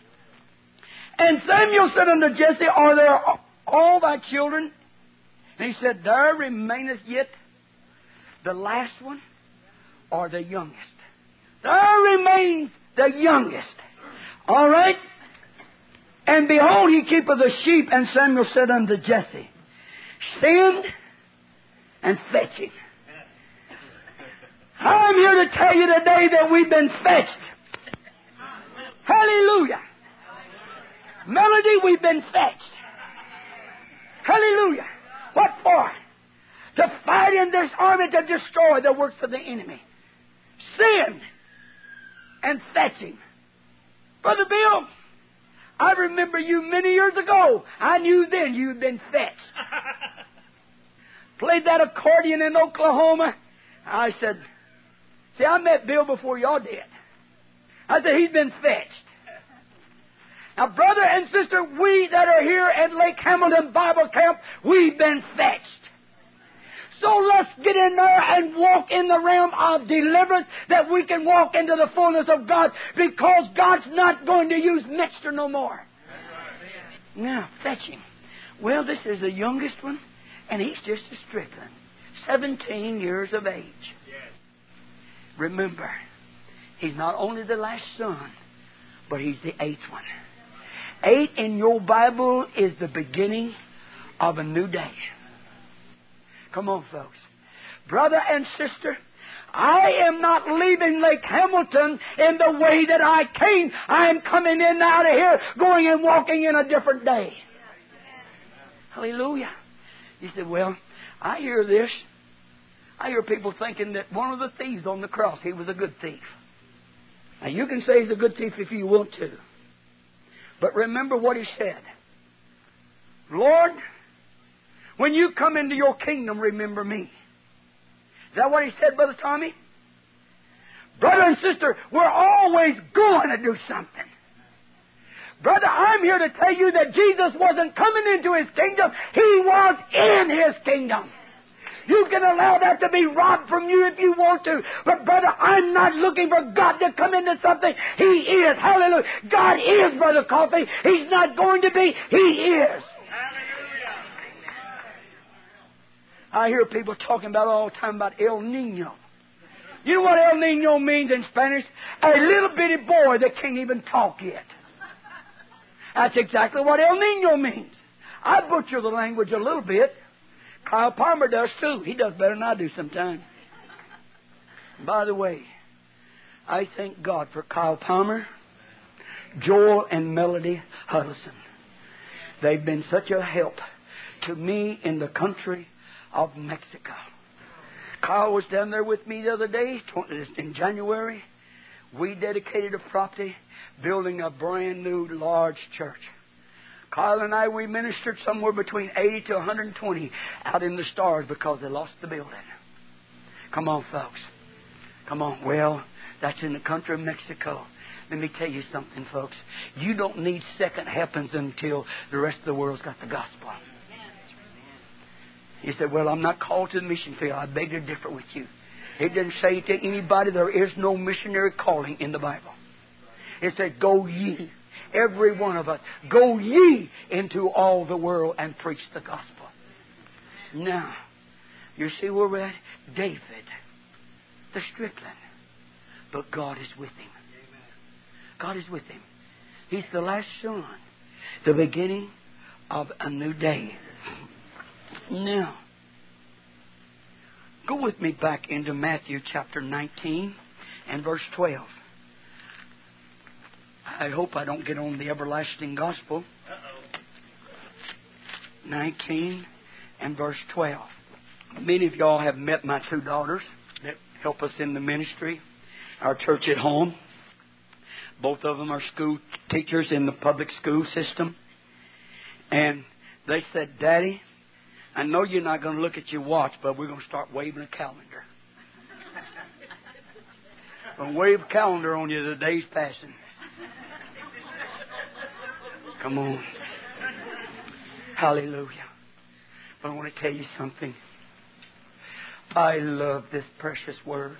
And Samuel said unto Jesse, are there all thy children? And he said, there remaineth yet the last one, or the youngest. There remains the youngest. All right? And behold, he keepeth the sheep. And Samuel said unto Jesse, send and fetch Him. I'm here to tell you today that we've been fetched. Hallelujah. Melody, we've been fetched. Hallelujah. What for? To fight in this army to destroy the works of the enemy. Sin and fetch Him. Brother Bill, I remember you many years ago. I knew then you'd been fetched. Played that accordion in Oklahoma. I said, see, I met Bill before y'all did. I said, he's been fetched. Now, brother and sister, we that are here at Lake Hamilton Bible Camp, we've been fetched. So let's get in there and walk in the realm of deliverance, that we can walk into the fullness of God, because God's not going to use mixture no more. Now, fetch Him. Well, this is the youngest one, and he's just a stripling, seventeen years of age. Remember, he's not only the last son, but he's the eighth one. Eight in your Bible is the beginning of a new day. Come on, folks. Brother and sister, I am not leaving Lake Hamilton in the way that I came. I am coming in out of here, going and walking in a different day. Hallelujah. You said, well, I hear this. I hear people thinking that one of the thieves on the cross, he was a good thief. Now, you can say he's a good thief if you want to. But remember what he said. Lord, when you come into your kingdom, remember me. Is that what he said, Brother Tommy? Brother and sister, we're always going to do something. Brother, I'm here to tell you that Jesus wasn't coming into His kingdom. He was in His kingdom. You can allow that to be robbed from you if you want to. But brother, I'm not looking for God to come into something. He is. Hallelujah. God is, Brother Coffee. He's not going to be. He is. Hallelujah. I hear people talking about all the time about El Nino. You know what El Nino means in Spanish? A little bitty boy that can't even talk yet. That's exactly what El Nino means. I butcher the language a little bit. Kyle Palmer does too. He does better than I do sometimes. By the way, I thank God for Kyle Palmer, Joel, and Melody Huddleston. They've been such a help to me in the country of Mexico. Kyle was down there with me the other day in January. We dedicated a property building a brand new large church. Kyle and I, we ministered somewhere between eighty to one hundred twenty out in the stars because they lost the building. Come on, folks. Come on. Well, that's in the country of Mexico. Let me tell you something, folks. You don't need second helpings until the rest of the world's got the gospel. You said, well, I'm not called to the mission field. I beg to differ with you. It didn't say to anybody there is no missionary calling in the Bible. It said, go ye. Every one of us, go ye into all the world and preach the gospel. Now, you see where we're at? David, the stripling. But God is with him. God is with him. He's the last son, the beginning of a new day. Now, go with me back into Matthew chapter nineteen and verse twelve. I hope I don't get on the everlasting gospel. Uh-oh. nineteen and verse twelve. Many of y'all have met my two daughters that help us in the ministry, our church at home. Both of them are school teachers in the public school system. And they said, Daddy, I know you're not going to look at your watch, but we're going to start waving a calendar. I'm going to wave a calendar on you, the day's passing. Come on. Hallelujah. But I want to tell you something. I love this precious word.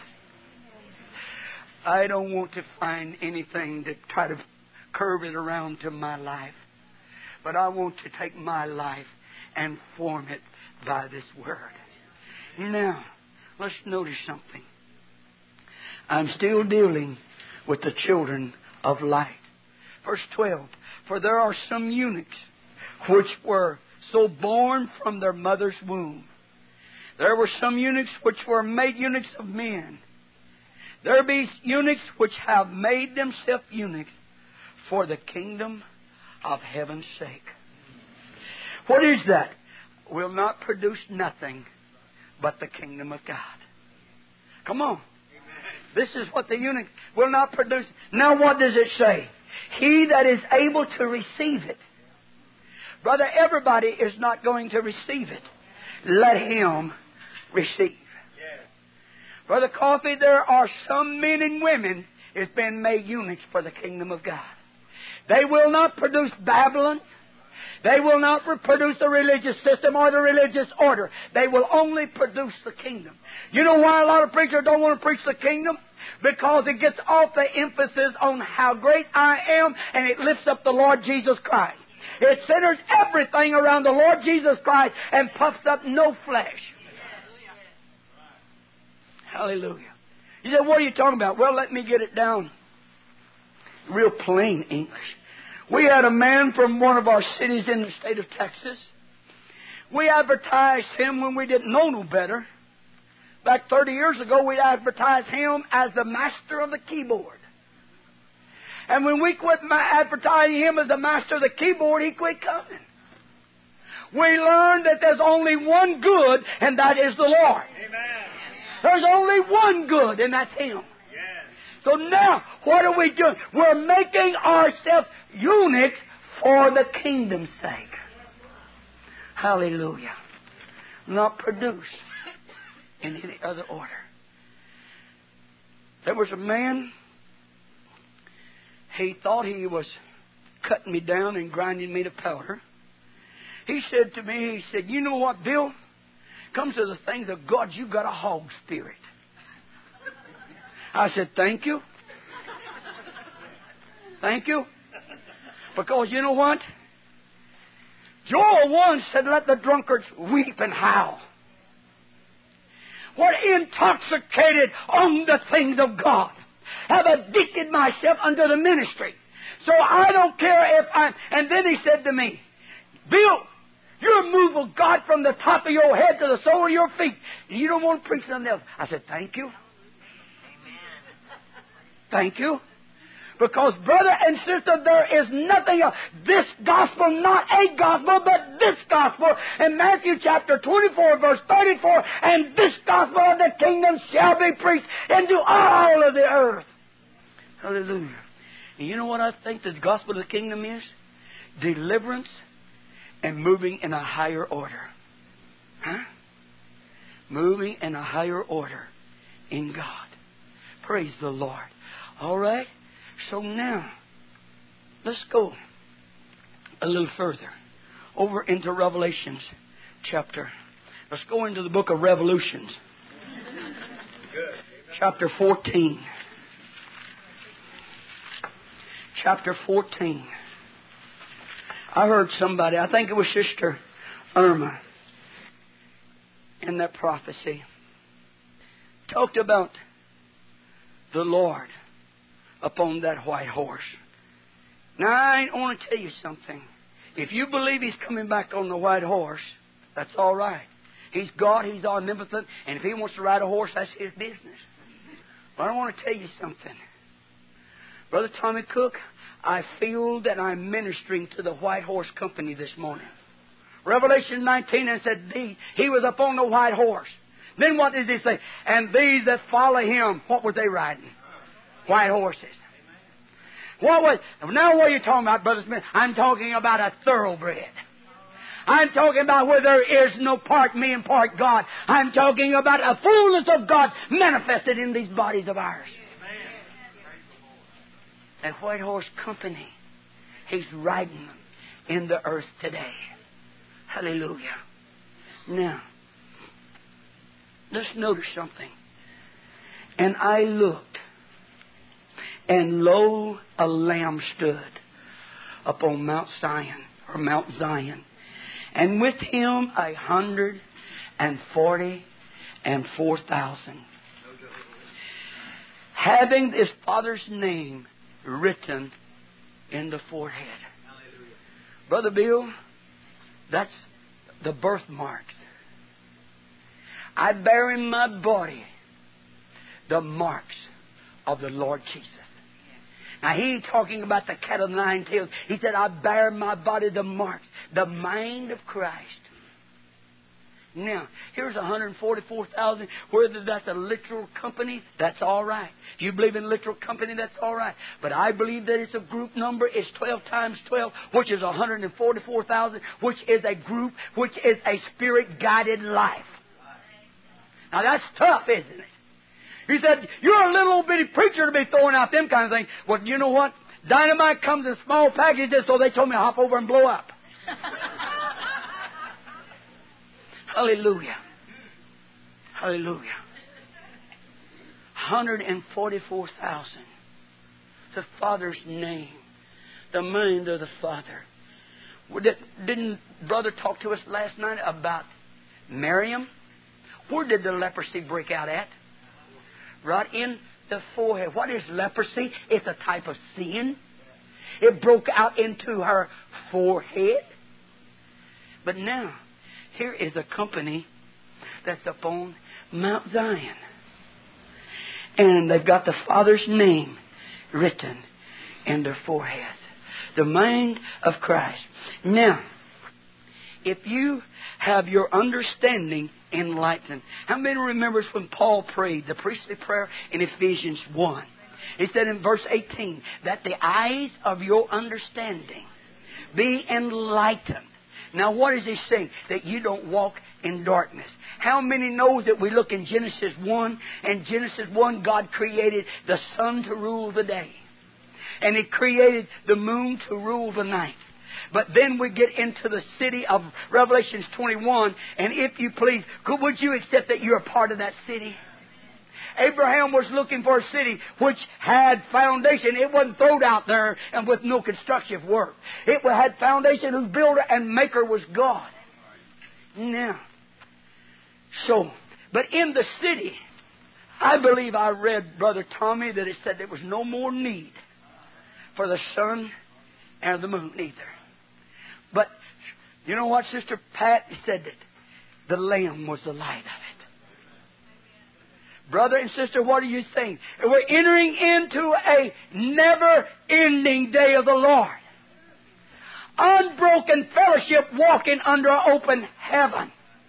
I don't want to find anything to try to curve it around to my life. But I want to take my life and form it by this word. Now, let's notice something. I'm still dealing with the children of light. Verse twelve. For there are some eunuchs which were so born from their mother's womb, There were some eunuchs which were made eunuchs of men. There be eunuchs which have made themselves eunuchs for the kingdom of heaven's sake. What is that? Will not produce nothing but the kingdom of God. Come on. This is what the eunuch will not produce. Now what does it say? He that is able to receive it. Brother, everybody is not going to receive it. Let him receive. Brother Coffee, there are some men and women has been made eunuchs for the kingdom of God. They will not produce Babylon. They will not produce the religious system or the religious order. They will only produce the kingdom. You know why a lot of preachers don't want to preach the kingdom? Because it gets off the emphasis on how great I am, and it lifts up the Lord Jesus Christ. It centers everything around the Lord Jesus Christ and puffs up no flesh. Hallelujah. You say, what are you talking about? Well, let me get it down real plain English. We had a man from one of our cities in the state of Texas. We advertised him when we didn't know no better. Back thirty years ago, we advertised him as the master of the keyboard. And when we quit advertising him as the master of the keyboard, he quit coming. We learned that there's only one good, and that is the Lord. Amen. There's only one good, and that's Him. Yes. So now, what are we doing? We're making ourselves eunuchs for the kingdom's sake. Hallelujah. Not produced in any other order. There was a man, he thought he was cutting me down and grinding me to powder. He said to me, he said, you know what, Bill? Comes to the things of God, you got a hog spirit. I said, thank you. Thank you. Because you know what? Joel once said, let the drunkards weep and howl. What intoxicated on the things of God have addicted myself unto the ministry. So I don't care if I'm... And then he said to me, Bill, you're a move of God from the top of your head to the sole of your feet. You don't want to preach something else. I said, thank you. Amen. Thank you. Because, brother and sister, there is nothing else. This gospel, not a gospel, but this gospel. In Matthew chapter twenty-four, verse thirty-four, and this gospel of the kingdom shall be preached into all of the earth. Hallelujah. And you know what I think the gospel of the kingdom is? Deliverance and moving in a higher order. Huh? Moving in a higher order in God. Praise the Lord. All right? So now, let's go a little further. Over into Revelations chapter. Let's go into the book of Revolutions. Chapter fourteen. Chapter fourteen. I heard somebody, I think it was Sister Irma, in that prophecy, talked about the Lord upon that white horse. Now, I want to tell you something. If you believe He's coming back on the white horse, that's all right. He's God, He's omnipotent, and if He wants to ride a horse, that's His business. But I want to tell you something. Brother Tommy Cook, I feel that I'm ministering to the White Horse Company this morning. Revelation nineteen, and said, He, he was upon the white horse. Then what did He say? And these that follow Him, what were they riding? White horses. What was? Now what are you talking about, Brother Smith? I'm talking about a thoroughbred. I'm talking about where there is no part me and part God. I'm talking about a fullness of God manifested in these bodies of ours. That White Horse Company, He's riding them in the earth today. Hallelujah. Now, let's notice something. And I looked, and lo, a Lamb stood upon Mount Zion, or Mount Zion, and with Him a hundred and forty and four thousand, having His Father's name written in the forehead. Hallelujah. Brother Bill, that's the birthmark. I bear in my body the marks of the Lord Jesus. Now, he ain't talking about the cat of nine tails. He said, I bear in my body the marks, the mind of Christ. Now, here's one hundred forty-four thousand. Whether that's a literal company, that's all right. If you believe in literal company, that's all right. But I believe that it's a group number. It's twelve times twelve, which is one hundred forty-four thousand, which is a group, which is a spirit-guided life. Now, that's tough, isn't it? He said, you're a little old bitty preacher to be throwing out them kind of things. Well, you know what? Dynamite comes in small packages, so they told me to hop over and blow up. Hallelujah. Hallelujah. one hundred forty-four thousand. The Father's name. The mind of the Father. Didn't Brother talk to us last night about Miriam? Where did the leprosy break out at? Right in the forehead. What is leprosy? It's a type of sin. It broke out into her forehead. But now, here is a company that's upon Mount Zion. And they've got the Father's name written in their foreheads. The mind of Christ. Now, if you have your understanding enlightened. How many remembers when Paul prayed the priestly prayer in Ephesians one? He said in verse eighteen, that the eyes of your understanding be enlightened. Now what is he saying? That you don't walk in darkness. How many knows that we look in Genesis one, and Genesis one, God created the sun to rule the day. And He created the moon to rule the night. But then we get into the city of Revelations twenty-one, and if you please, could, would you accept that you're a part of that city? Abraham was looking for a city which had foundation. It wasn't thrown out there and with no constructive work. It had foundation whose builder and maker was God. Now, so, but in the city, I believe I read, Brother Tommy, that it said there was no more need for the sun and the moon either. But you know what, Sister Pat said that the Lamb was the light of it. Brother and sister, what are you saying? We're entering into a never-ending day of the Lord. Unbroken fellowship, walking under an open heaven.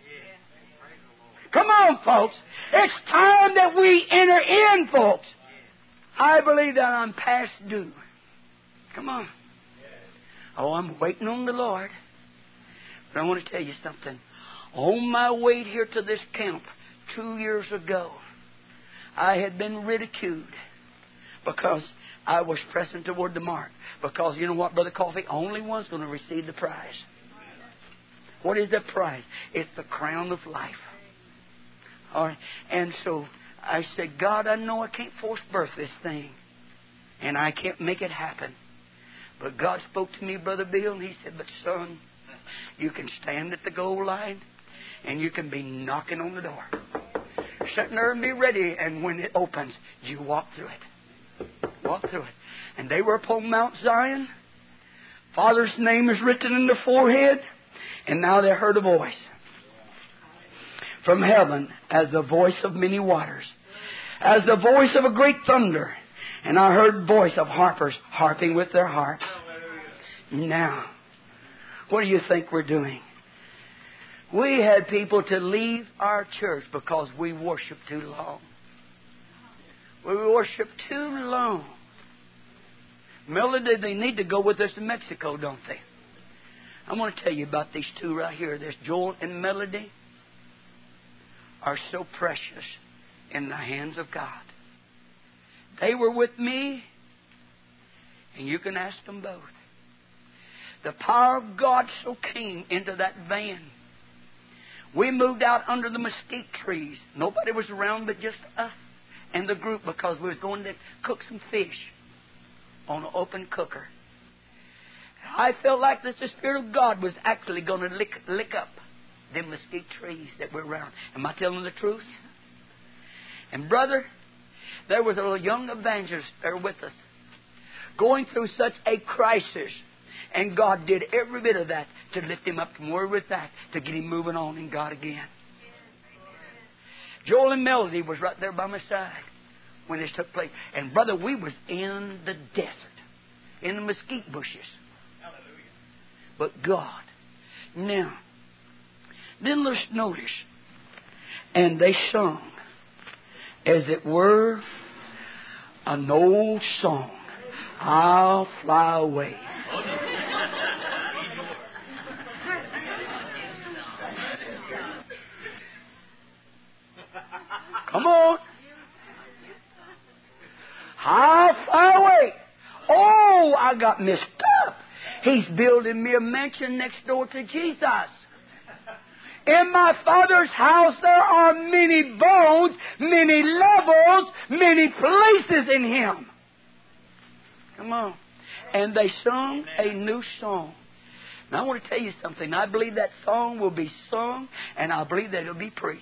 Come on, folks. It's time that we enter in, folks. I believe that I'm past due. Come on. Oh, I'm waiting on the Lord. But I want to tell you something. On my way here to this camp two years ago, I had been ridiculed because I was pressing toward the mark. Because you know what, Brother Coffee? Only one's going to receive the prize. What is the prize? It's the crown of life. All right. And so I said, God, I know I can't force birth this thing. And I can't make it happen. But God spoke to me, Brother Bill, and He said, but son, you can stand at the goal line and you can be knocking on the door. Sitting there and be ready, and when it opens, you walk through it. Walk through it. And they were upon Mount Zion. Father's name is written in their forehead. And now they heard a voice from heaven as the voice of many waters, as the voice of a great thunder. And I heard voice of harpers harping with their harps. Now, what do you think we're doing? We had people to leave our church because we worship too long. We worship too long. Melody, they need to go with us to Mexico, don't they? I want to tell you about these two right here. This Joel and Melody are so precious in the hands of God. They were with me, and you can ask them both. The power of God so came into that van. We moved out under the mesquite trees. Nobody was around but just us and the group, because we was going to cook some fish on an open cooker. I felt like that the Spirit of God was actually going to lick, lick up them mesquite trees that were around. Am I telling the truth? And brother, there was a little young evangelist there with us, going through such a crisis. And God did every bit of that to lift him up from where he was at, to get him moving on in God again. Joel and Melody was right there by my side when this took place. And brother, we was in the desert, in the mesquite bushes. Hallelujah. But God. Now, then let's notice. And they sung, as it were, an old song. I'll fly away. Come on. I'll fly away. Oh, I got messed up. He's building me a mansion next door to Jesus. In my Father's house there are many bones, many levels, many places in Him. Come on. And they sung a new song. Now I want to tell you something. I believe that song will be sung, and I believe that it will be preached.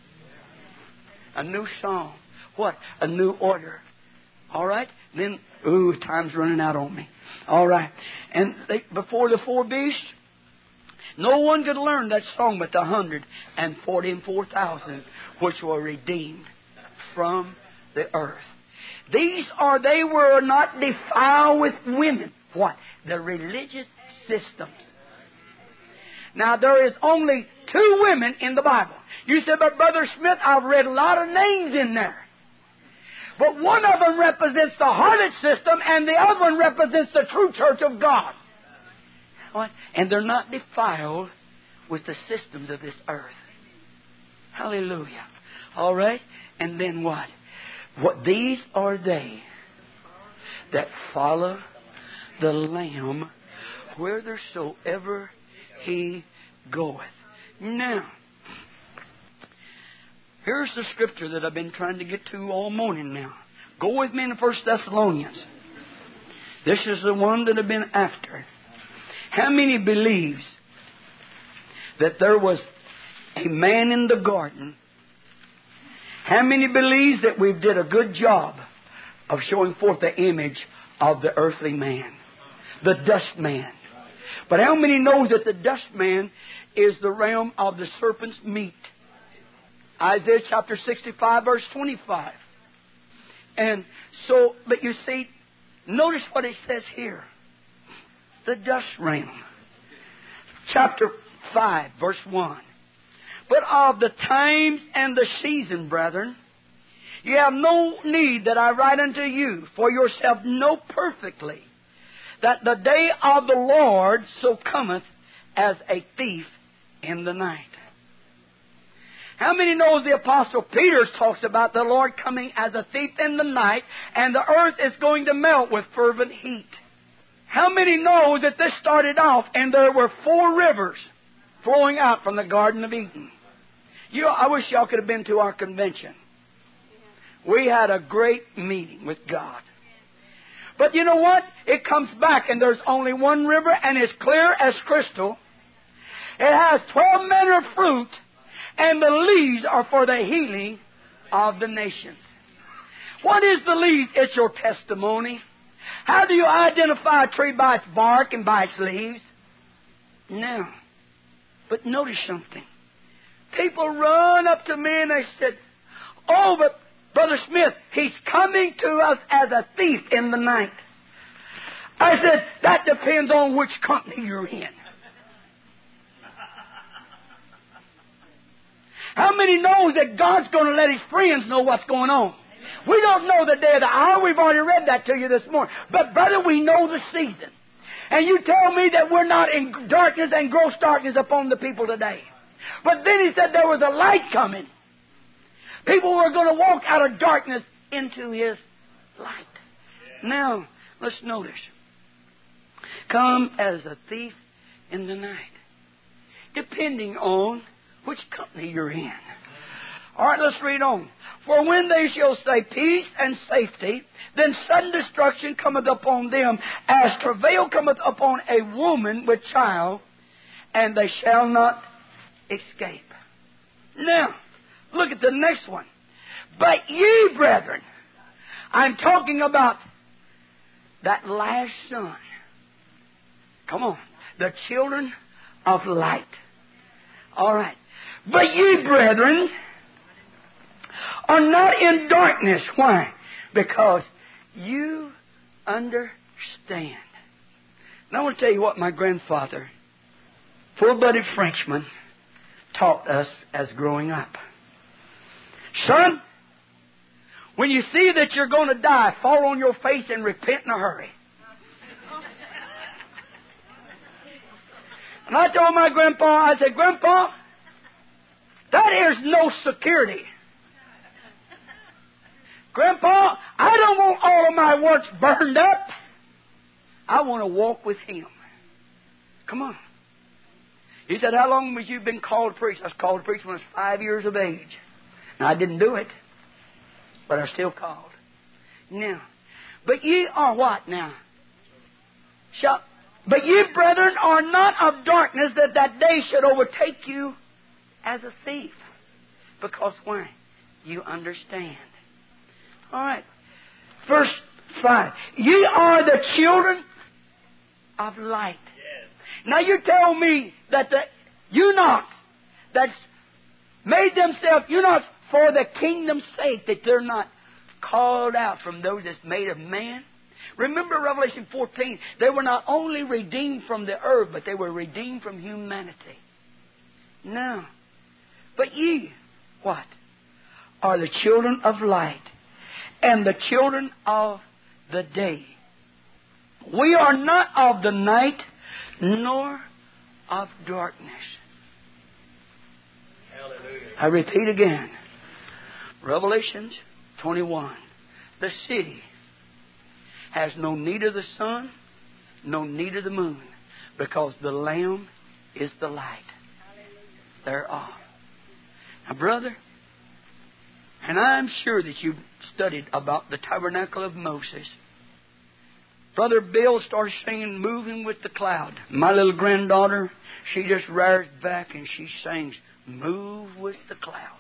A new song. What? A new order. All right? Then, ooh, time's running out on me. All right. And they, before the four beasts, no one could learn that song but the hundred and forty and four thousand which were redeemed from the earth. These are, they were not defiled with women. What? The religious systems. Now, there is only two women in the Bible. You said, but Brother Smith, I've read a lot of names in there. But one of them represents the harlot system, and the other one represents the true church of God. What? And they're not defiled with the systems of this earth. Hallelujah. All right? And then what? What these are they that follow the Lamb whithersoever He goeth. Now, here's the scripture that I've been trying to get to all morning now. Go with me in First Thessalonians. This is the one that I've been after. How many believes that there was a man in the garden? How many believes that we did a good job of showing forth the image of the earthly man, the dust man? But how many knows that the dust man is the realm of the serpent's meat? Isaiah chapter sixty-five, verse twenty-five. And so, but you see, notice what it says here. The dust realm. Chapter five, verse one. But of the times and the season, brethren, you have no need that I write unto you, for yourself know perfectly that the day of the Lord so cometh as a thief in the night. How many knows the Apostle Peter talks about the Lord coming as a thief in the night, and the earth is going to melt with fervent heat? How many knows that this started off and there were four rivers flowing out from the Garden of Eden? You know, I wish y'all could have been to our convention. We had a great meeting with God. But you know what? It comes back and there's only one river and it's clear as crystal. It has twelve manner of fruit, and the leaves are for the healing of the nations. What is the leaf? It's your testimony. How do you identify a tree? By its bark and by its leaves? No. But notice something. People run up to me and they said, oh, but Brother Smith, he's coming to us as a thief in the night. I said, that depends on which company you're in. How many knows that God's going to let His friends know what's going on? We don't know the day or the hour. We've already read that to you this morning. But, brother, we know the season. And you tell me that we're not in darkness and gross darkness upon the people today. But then He said there was a light coming. People were going to walk out of darkness into His light. Now, let's notice. Come as a thief in the night. Depending on which company you're in. All right, let's read on. For when they shall say peace and safety, then sudden destruction cometh upon them, as travail cometh upon a woman with child, and they shall not escape. Now, look at the next one. But ye, brethren, I'm talking about that last son. Come on. The children of light. All right. But ye, brethren, are not in darkness. Why? Because you understand. And I want to tell you what my grandfather, full-blooded Frenchman, taught us as growing up. Son, when you see that you're going to die, fall on your face and repent in a hurry. And I told my grandpa, I said, Grandpa, that is no security. Grandpa, I don't want all of my works burned up. I want to walk with Him. Come on. He said, how long have you been called to preach? I was called to preach when I was five years of age. And I didn't do it, but I was still called. Now, but ye are what now? Shall, but ye, brethren, are not of darkness, that that day should overtake you as a thief. Because why? You understand. All right. Verse five. Ye are the children of light. Yes. Now you tell me that the eunuchs that's made themselves eunuchs for the kingdom's sake, that they're not called out from those that's made of man. Remember Revelation fourteen. They were not only redeemed from the earth, but they were redeemed from humanity. Now, but ye, what? Are the children of light and the children of the day. We are not of the night, nor of darkness. Hallelujah. I repeat again. Revelations twenty-one. The city has no need of the sun, no need of the moon, because the Lamb is the light thereof. Now, brother, and I'm sure that you've studied about the tabernacle of Moses. Brother Bill starts singing Moving with the Cloud. My little granddaughter, she just rears back and she sings, Move with the Cloud.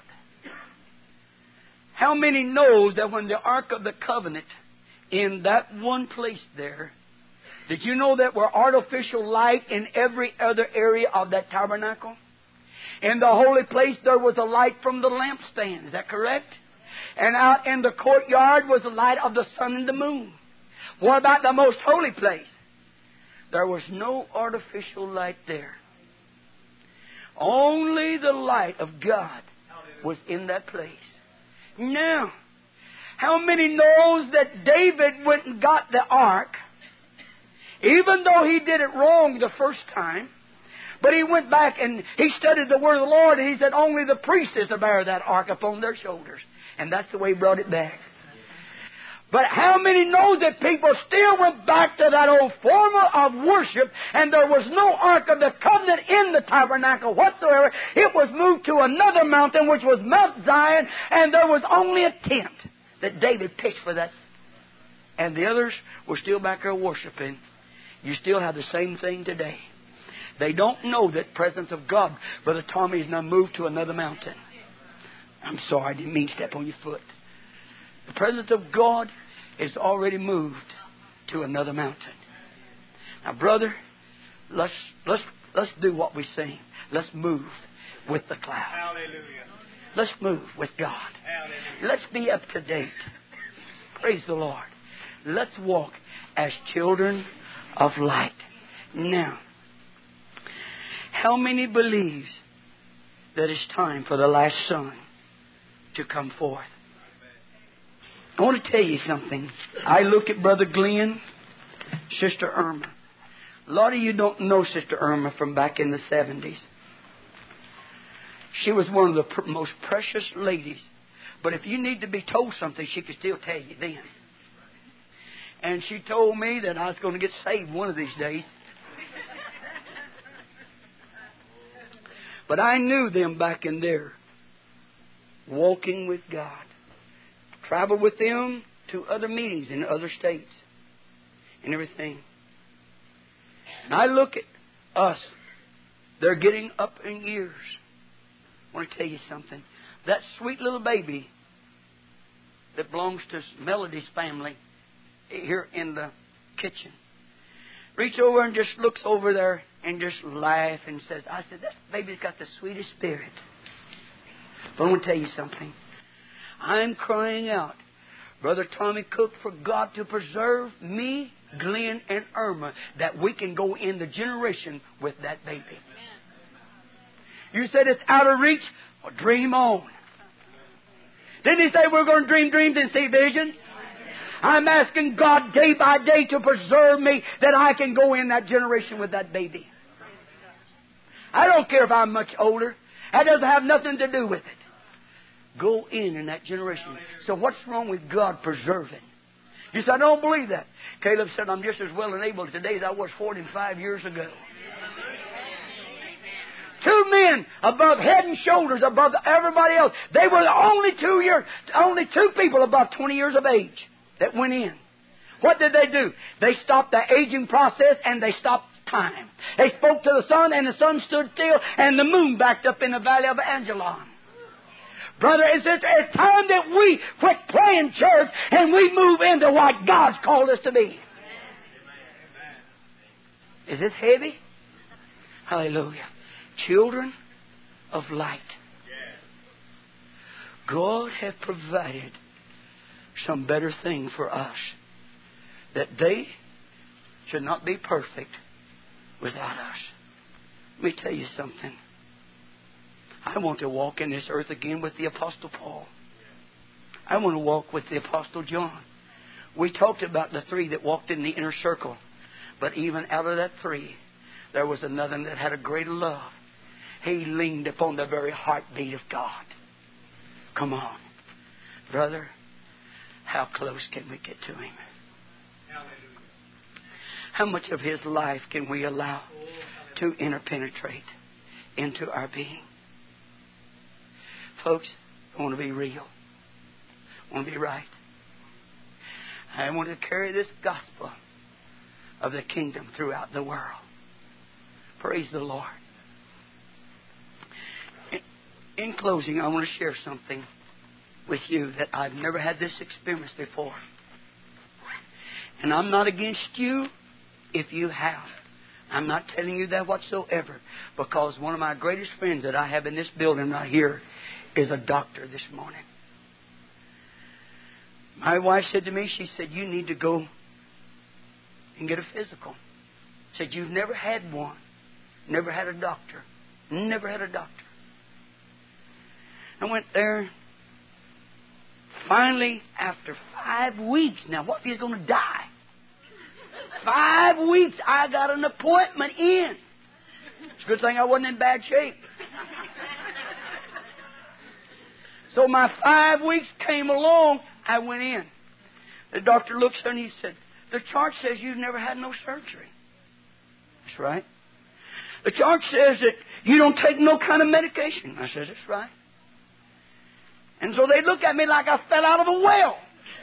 How many knows that when the Ark of the Covenant in that one place there, did you know that were artificial light in every other area of that tabernacle? In the holy place there was a light from the lampstand. Is that correct? And out in the courtyard was the light of the sun and the moon. What about the most holy place? There was no artificial light there. Only the light of God was in that place. Now, how many knows that David went and got the ark, even though he did it wrong the first time? But he went back and he studied the word of the Lord, and he said only the priests is to bear that ark upon their shoulders. And that's the way he brought it back. But how many know that people still went back to that old form of worship, and there was no Ark of the Covenant in the tabernacle whatsoever? It was moved to another mountain, which was Mount Zion, and there was only a tent that David pitched for that. And the others were still back there worshiping. You still have the same thing today. They don't know that presence of God. Brother Tommy is now moved to another mountain. I'm sorry, I didn't mean to step on your foot. The presence of God is already moved to another mountain. Now, brother, let's let's let's do what we sing. Let's move with the cloud. Hallelujah. Let's move with God. Hallelujah. Let's be up to date. Praise the Lord. Let's walk as children of light. Now, how many believes that it's time for the last son to come forth? I want to tell you something. I look at Brother Glenn, Sister Irma. A lot of you don't know Sister Irma from back in the seventies. She was one of the pr- most precious ladies. But if you need to be told something, she could still tell you then. And she told me that I was going to get saved one of these days. But I knew them back in there, walking with God. Traveled with them to other meetings in other states and everything. And I look at us. They're getting up in years. I want to tell you something. That sweet little baby that belongs to Melody's family here in the kitchen reach over and just looks over there and just laugh and says, I said, this baby's got the sweetest spirit. But I want to tell you something. I'm crying out, Brother Tommy Cook, for God to preserve me, Glenn, and Irma, that we can go in the generation with that baby. You said it's out of reach? Well, dream on. Didn't He say we're going to dream dreams and see visions? I'm asking God day by day to preserve me that I can go in that generation with that baby. I don't care if I'm much older. That doesn't have nothing to do with it. Go in in that generation. So what's wrong with God preserving? You said, I don't believe that. Caleb said, I'm just as well enabled today as I was forty-five years ago. Two men above head and shoulders above everybody else. They were the only two years, only two people above twenty years of age that went in. What did they do? They stopped the aging process and they stopped time. They spoke to the sun and the sun stood still and the moon backed up in the valley of Angelon. Brother and sister, it's time that we quit playing church and we move into what God's called us to be. Is this heavy? Hallelujah. Children of light. God has provided some better thing for us, that they should not be perfect without us. Let me tell you something. I want to walk in this earth again with the Apostle Paul. I want to walk with the Apostle John. We talked about the three that walked in the inner circle. But even out of that three, there was another that had a greater love. He leaned upon the very heartbeat of God. Come on. Brother, how close can we get to Him? How much of His life can we allow to interpenetrate into our being? Folks, I want to be real. I want to be right. I want to carry this gospel of the kingdom throughout the world. Praise the Lord. In, in closing, I want to share something with you that I've never had this experience before. And I'm not against you if you have. I'm not telling you that whatsoever, because one of my greatest friends that I have in this building right here is a doctor this morning. My wife said to me, she said, you need to go and get a physical. Said, you've never had one. Never had a doctor. Never had a doctor. I went there. Finally, after five weeks, now what if he's going to die? Five weeks, I got an appointment in. It's a good thing I wasn't in bad shape. So my five weeks came along, I went in. The doctor looks at me and he said, the chart says you've never had no surgery. That's right. The chart says that you don't take no kind of medication. I said, that's right. And so they looked at me like I fell out of a well.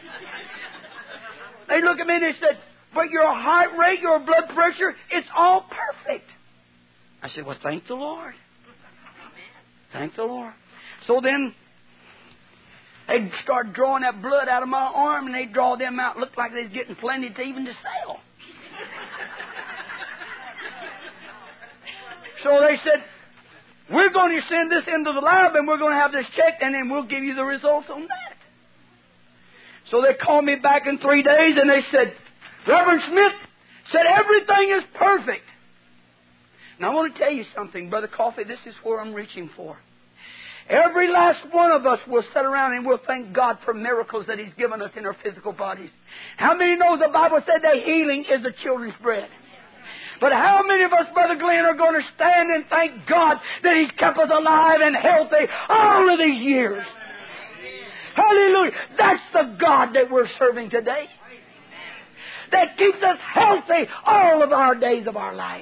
They looked at me and they said, but your heart rate, your blood pressure, it's all perfect. I said, well, thank the Lord. Thank the Lord. So then they'd start drawing that blood out of my arm, and they'd draw them out. Looked like they was getting plenty to even to sell. So they said, we're going to send this into the lab, and we're going to have this checked, and then we'll give you the results on that. So they called me back in three days, and they said, Reverend Smith said everything is perfect. Now I want to tell you something, Brother Coffey, this is where I'm reaching for. Every last one of us will sit around and we'll thank God for miracles that He's given us in our physical bodies. How many know the Bible said that healing is the children's bread? But how many of us, Brother Glenn, are going to stand and thank God that He's kept us alive and healthy all of these years? Hallelujah. That's the God that we're serving today. That keeps us healthy all of our days of our life.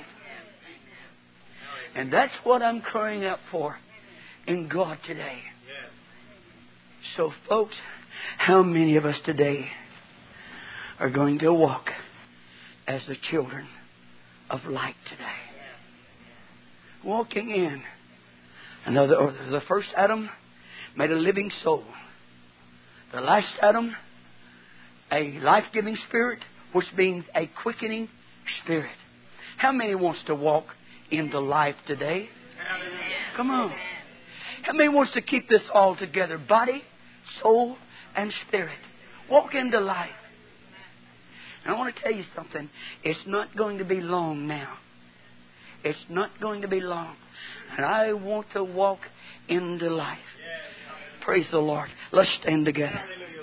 And that's what I'm crying out for in God today. So, folks, how many of us today are going to walk as the children of light today? Walking in. Another, or the first Adam made a living soul. The last Adam, a life-giving spirit, which means a quickening spirit. How many wants to walk into life today? Come on. How many wants to keep this all together? Body, soul, and spirit. Walk into life. And I want to tell you something. It's not going to be long now. It's not going to be long. And I want to walk into life. Praise the Lord. Let's stand together.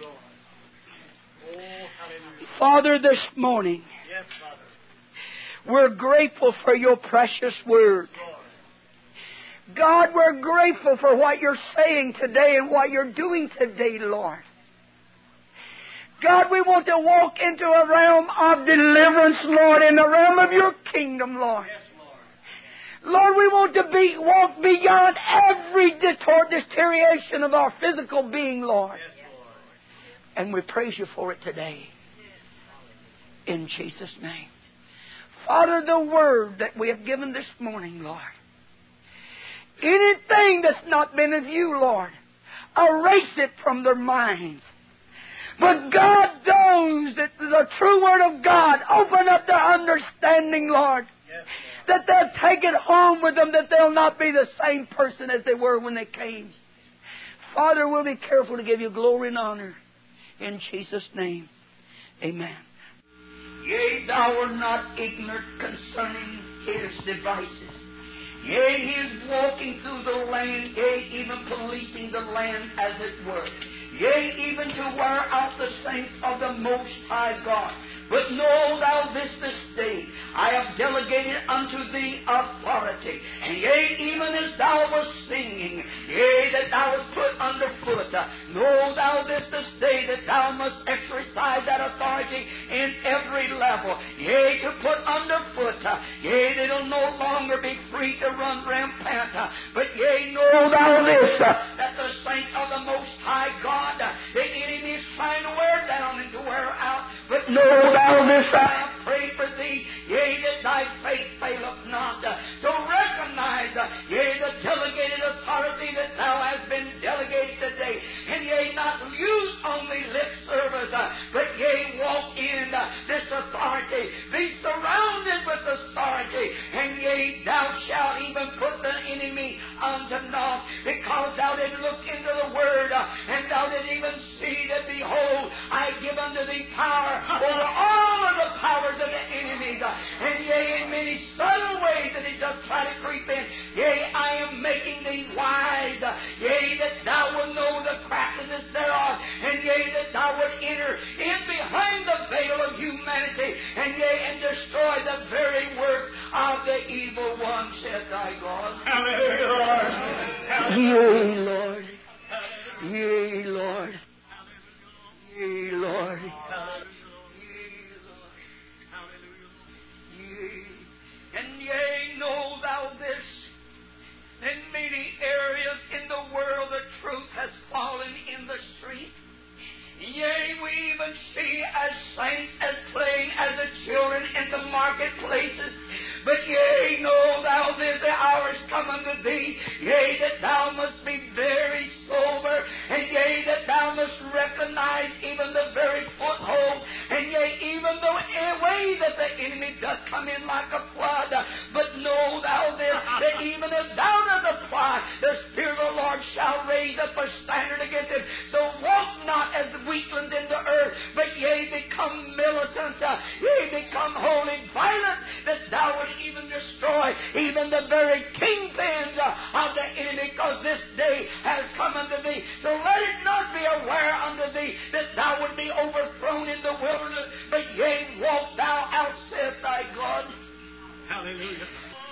Father, this morning, we're grateful for your precious word. God, we're grateful for what you're saying today and what you're doing today, Lord. God, we want to walk into a realm of deliverance, Lord, in the realm of your kingdom, Lord. Lord, we want to be walk beyond every detor- deterioration of our physical being, Lord. And we praise you for it today. In Jesus' name. Father, the word that we have given this morning, Lord. Anything that's not been of you, Lord, erase it from their minds. But God, those that the true word of God, open up their understanding, Lord. Yes, that they'll take it home with them, that they'll not be the same person as they were when they came. Father, we'll be careful to give you glory and honor. In Jesus' name, amen. Yea, thou art not ignorant concerning his devices. Yea, he is walking through the land, yea, even policing the land as it were. Yea, even to wear out the saints of the Most High God. But know thou this this day, I have delegated unto thee authority. And yea, even as thou wast singing, yea, that thou wast put under foot. Know thou this this day, that thou must exercise that authority in every level. Yea, to put under foot. Yea, they will no longer be free to run rampant. But yea, know thou this, that the saints of the Most High God, the enemy is trying to wear down and to wear out. But know thou this, I have prayed for thee, yea, that thy faith faileth not. So recognize, yea, the delegated authority that thou hast been delegated today. And yea, not use only lip service, but yea, walk in this authority. Be surrounded with authority. And yea, thou shalt even put the enemy unto naught, because thou did look into the word, and thou did even see that, behold, I give unto thee power over all of the powers of the enemies. And yea, in many subtle ways that he does try to creep in, yea, I am making thee wise. Yea, that thou wilt know the craftiness thereof. And yea, that thou wilt enter in behind the veil of humanity. And yea, and destroy the very work of the evil one, said thy God. Hallelujah, Lord. Yea, Lord. Yea, Lord. Yea, Lord. And yea, know thou this, in many areas in the world the truth has fallen in the street. Yea, we even see as saints as playing as the children in the marketplaces. But yea, know thou this, the hour is come unto thee, yea, that thou must be very sober, and yea, that thou must recognize even the very foothold, and yea, even the way that the enemy doth come in like a flood. But know thou this, that even as thou dost apply, the Spirit of the Lord shall raise up a standard against him. So walk not as weaklings in the earth, but yea, become militant, uh, yea, become holy, violent, that thou would even destroy even the very kingpins uh, of the enemy, because this day has come unto thee. So let it not be aware unto thee that thou would be overthrown in the wilderness, but yea, walk thou out, saith thy God. Hallelujah.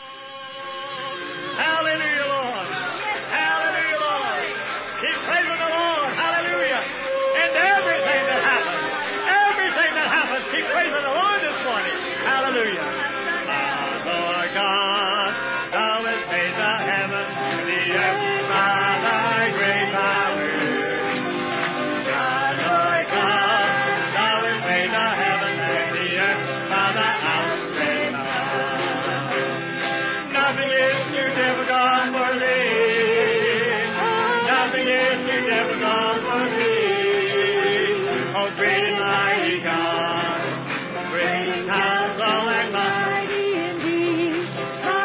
Hallelujah, Lord. Hallelujah, Lord. Keep praising the Lord. Hallelujah. And everything that happens, everything that happens, keep praising the Lord this morning. Hallelujah. Lord God, thou hast made the heavens and the earth by thy great power. God, Lord God, thou hast made the heavens and the earth by thy outstretched arm. Nothing is too difficult for thee. Nothing is too difficult for thee. Oh, great and mighty God, great in counsel and might.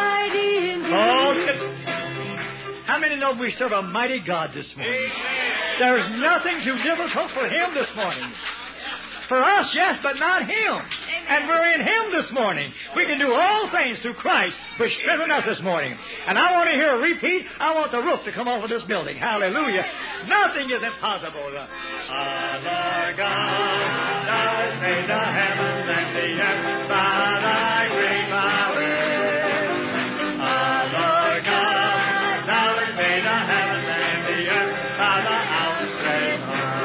How many know we serve a mighty God this morning? Amen. There's nothing too difficult for Him this morning. For us, yes, but not Him. And we're in Him this morning. We can do all things through Christ, which strengthens us this morning. And I want to hear a repeat. I want the roof to come off of this building. Hallelujah. Nothing is impossible. Our Lord God, Thou hast made the heavens and the earth by Thy great power. Our Lord God, Thou hast made the heavens and the earth by Thy outstretched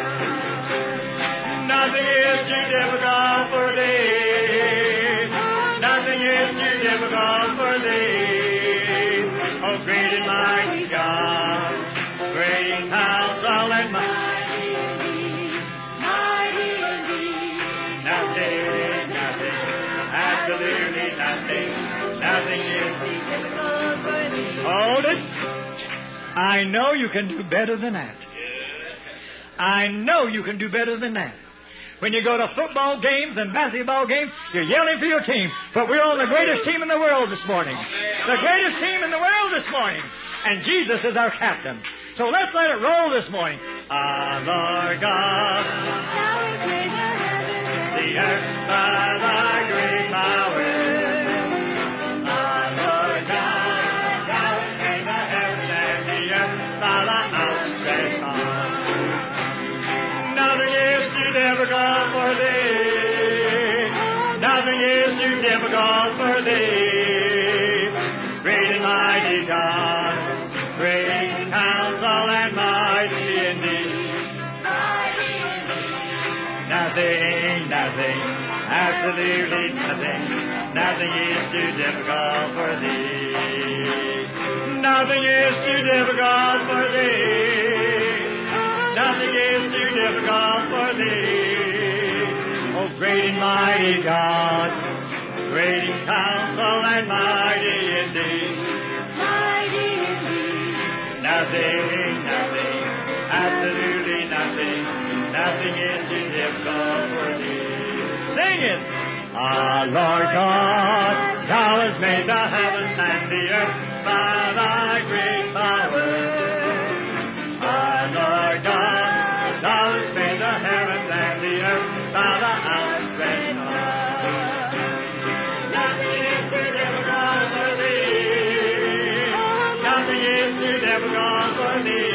arm. Nothing is too difficult for Thee. Nothing is too difficult for Thee. Oh, great and mighty God, great in counsel and mighty indeed, mighty indeed. Nothing, nothing, absolutely nothing, nothing is too difficult for Thee. Hold it. I know you can do better than that. I know you can do better than that. When you go to football games and basketball games, you're yelling for your team. But we're on the greatest team in the world this morning. The greatest team in the world this morning. And Jesus is our captain. So let's let it roll this morning. Our Lord God, Thou hast made the heavens and the earth by Thy great power. Our Lord God, Thou hast made the heavens and the earth by Thy outstretched arm. Nothing is too difficult for Thee. Nothing is too difficult for Thee. Great and mighty God, great in counsel and mighty indeed. Mighty indeed. Nothing, nothing, absolutely nothing. Nothing is too difficult for Thee. Nothing is too difficult for Thee. Nothing is too difficult for Thee. Oh, great and mighty God, great in counsel and mighty indeed. Mighty indeed. Nothing, nothing, absolutely nothing. Nothing is too difficult for Thee. Sing it. Our Lord God, Thou hast made the heavens and the earth by Thy great power. Our Lord God, Thou hast made the heavens and the earth by the outstretched arm. Nothing is too difficult for Thee. Nothing is too difficult for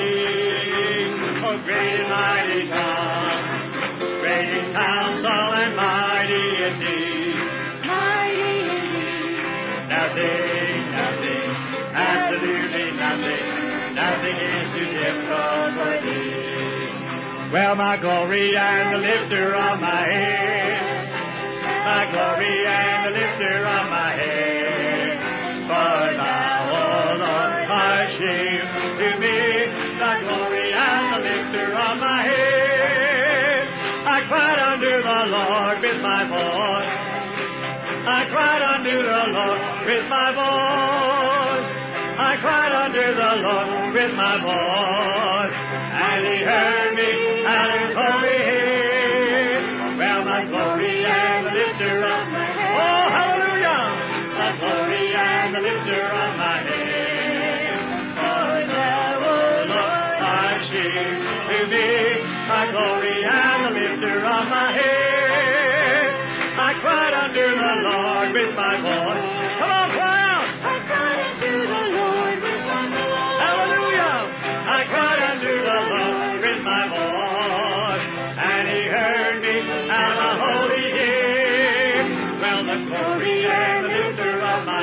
Thee. Oh, great and mighty God, great in counsel and mighty indeed. Mighty indeed. Nothing, nothing, absolutely nothing. Nothing is too difficult for Thee. Well, my glory and the lifter of my head, my glory and the lifter of my head. For Thou, O Lord, art shield to me, the glory and the lifter of my head. I cried unto the Lord with my voice. I cried unto the Lord with my voice. I cried unto the Lord with my voice, and He heard me at His holy hill. Well, my glory and the lifter of my head. Oh, hallelujah! My glory and the lifter of my head. For Thou, O Lord, art shield to me, my glory and the lifter of my head. I cried unto the Lord with my voice. Come on, cry out! I cried unto the Lord with my voice. Hallelujah! I cried unto the Lord with my voice, and He heard me at the holy hill. Well, the glory and the lifter of my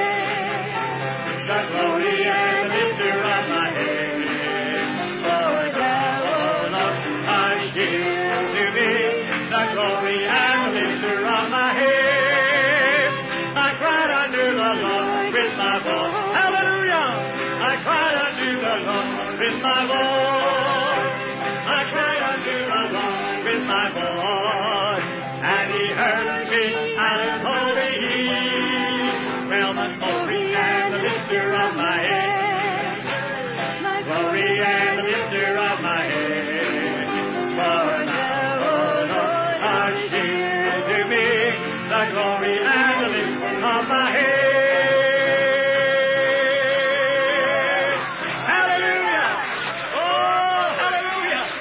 head, the glory and the lifter of my head. For Thou, O Lord, art shield to me, the glory and the lifter of my head. I cried unto the Lord with my voice. Hallelujah! I cried unto the Lord with my voice. I cried unto the Lord with my voice, and He heard me at His holy hill. Well, the glory and the lifter of my head, my glory and the lifter of my head. For Thou, O Lord, art shield to me, the glory and the lifter of my head. Hallelujah! Oh, hallelujah!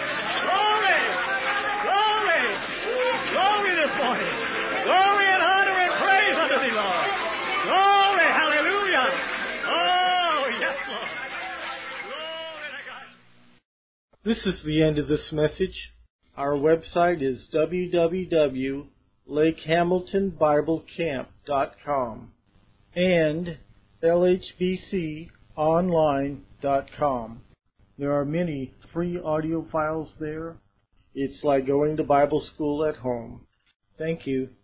This is the end of this message. Our website is w w w dot lake hamilton bible camp dot com and l h b c online dot com. There are many free audio files there. It's like going to Bible school at home. Thank you.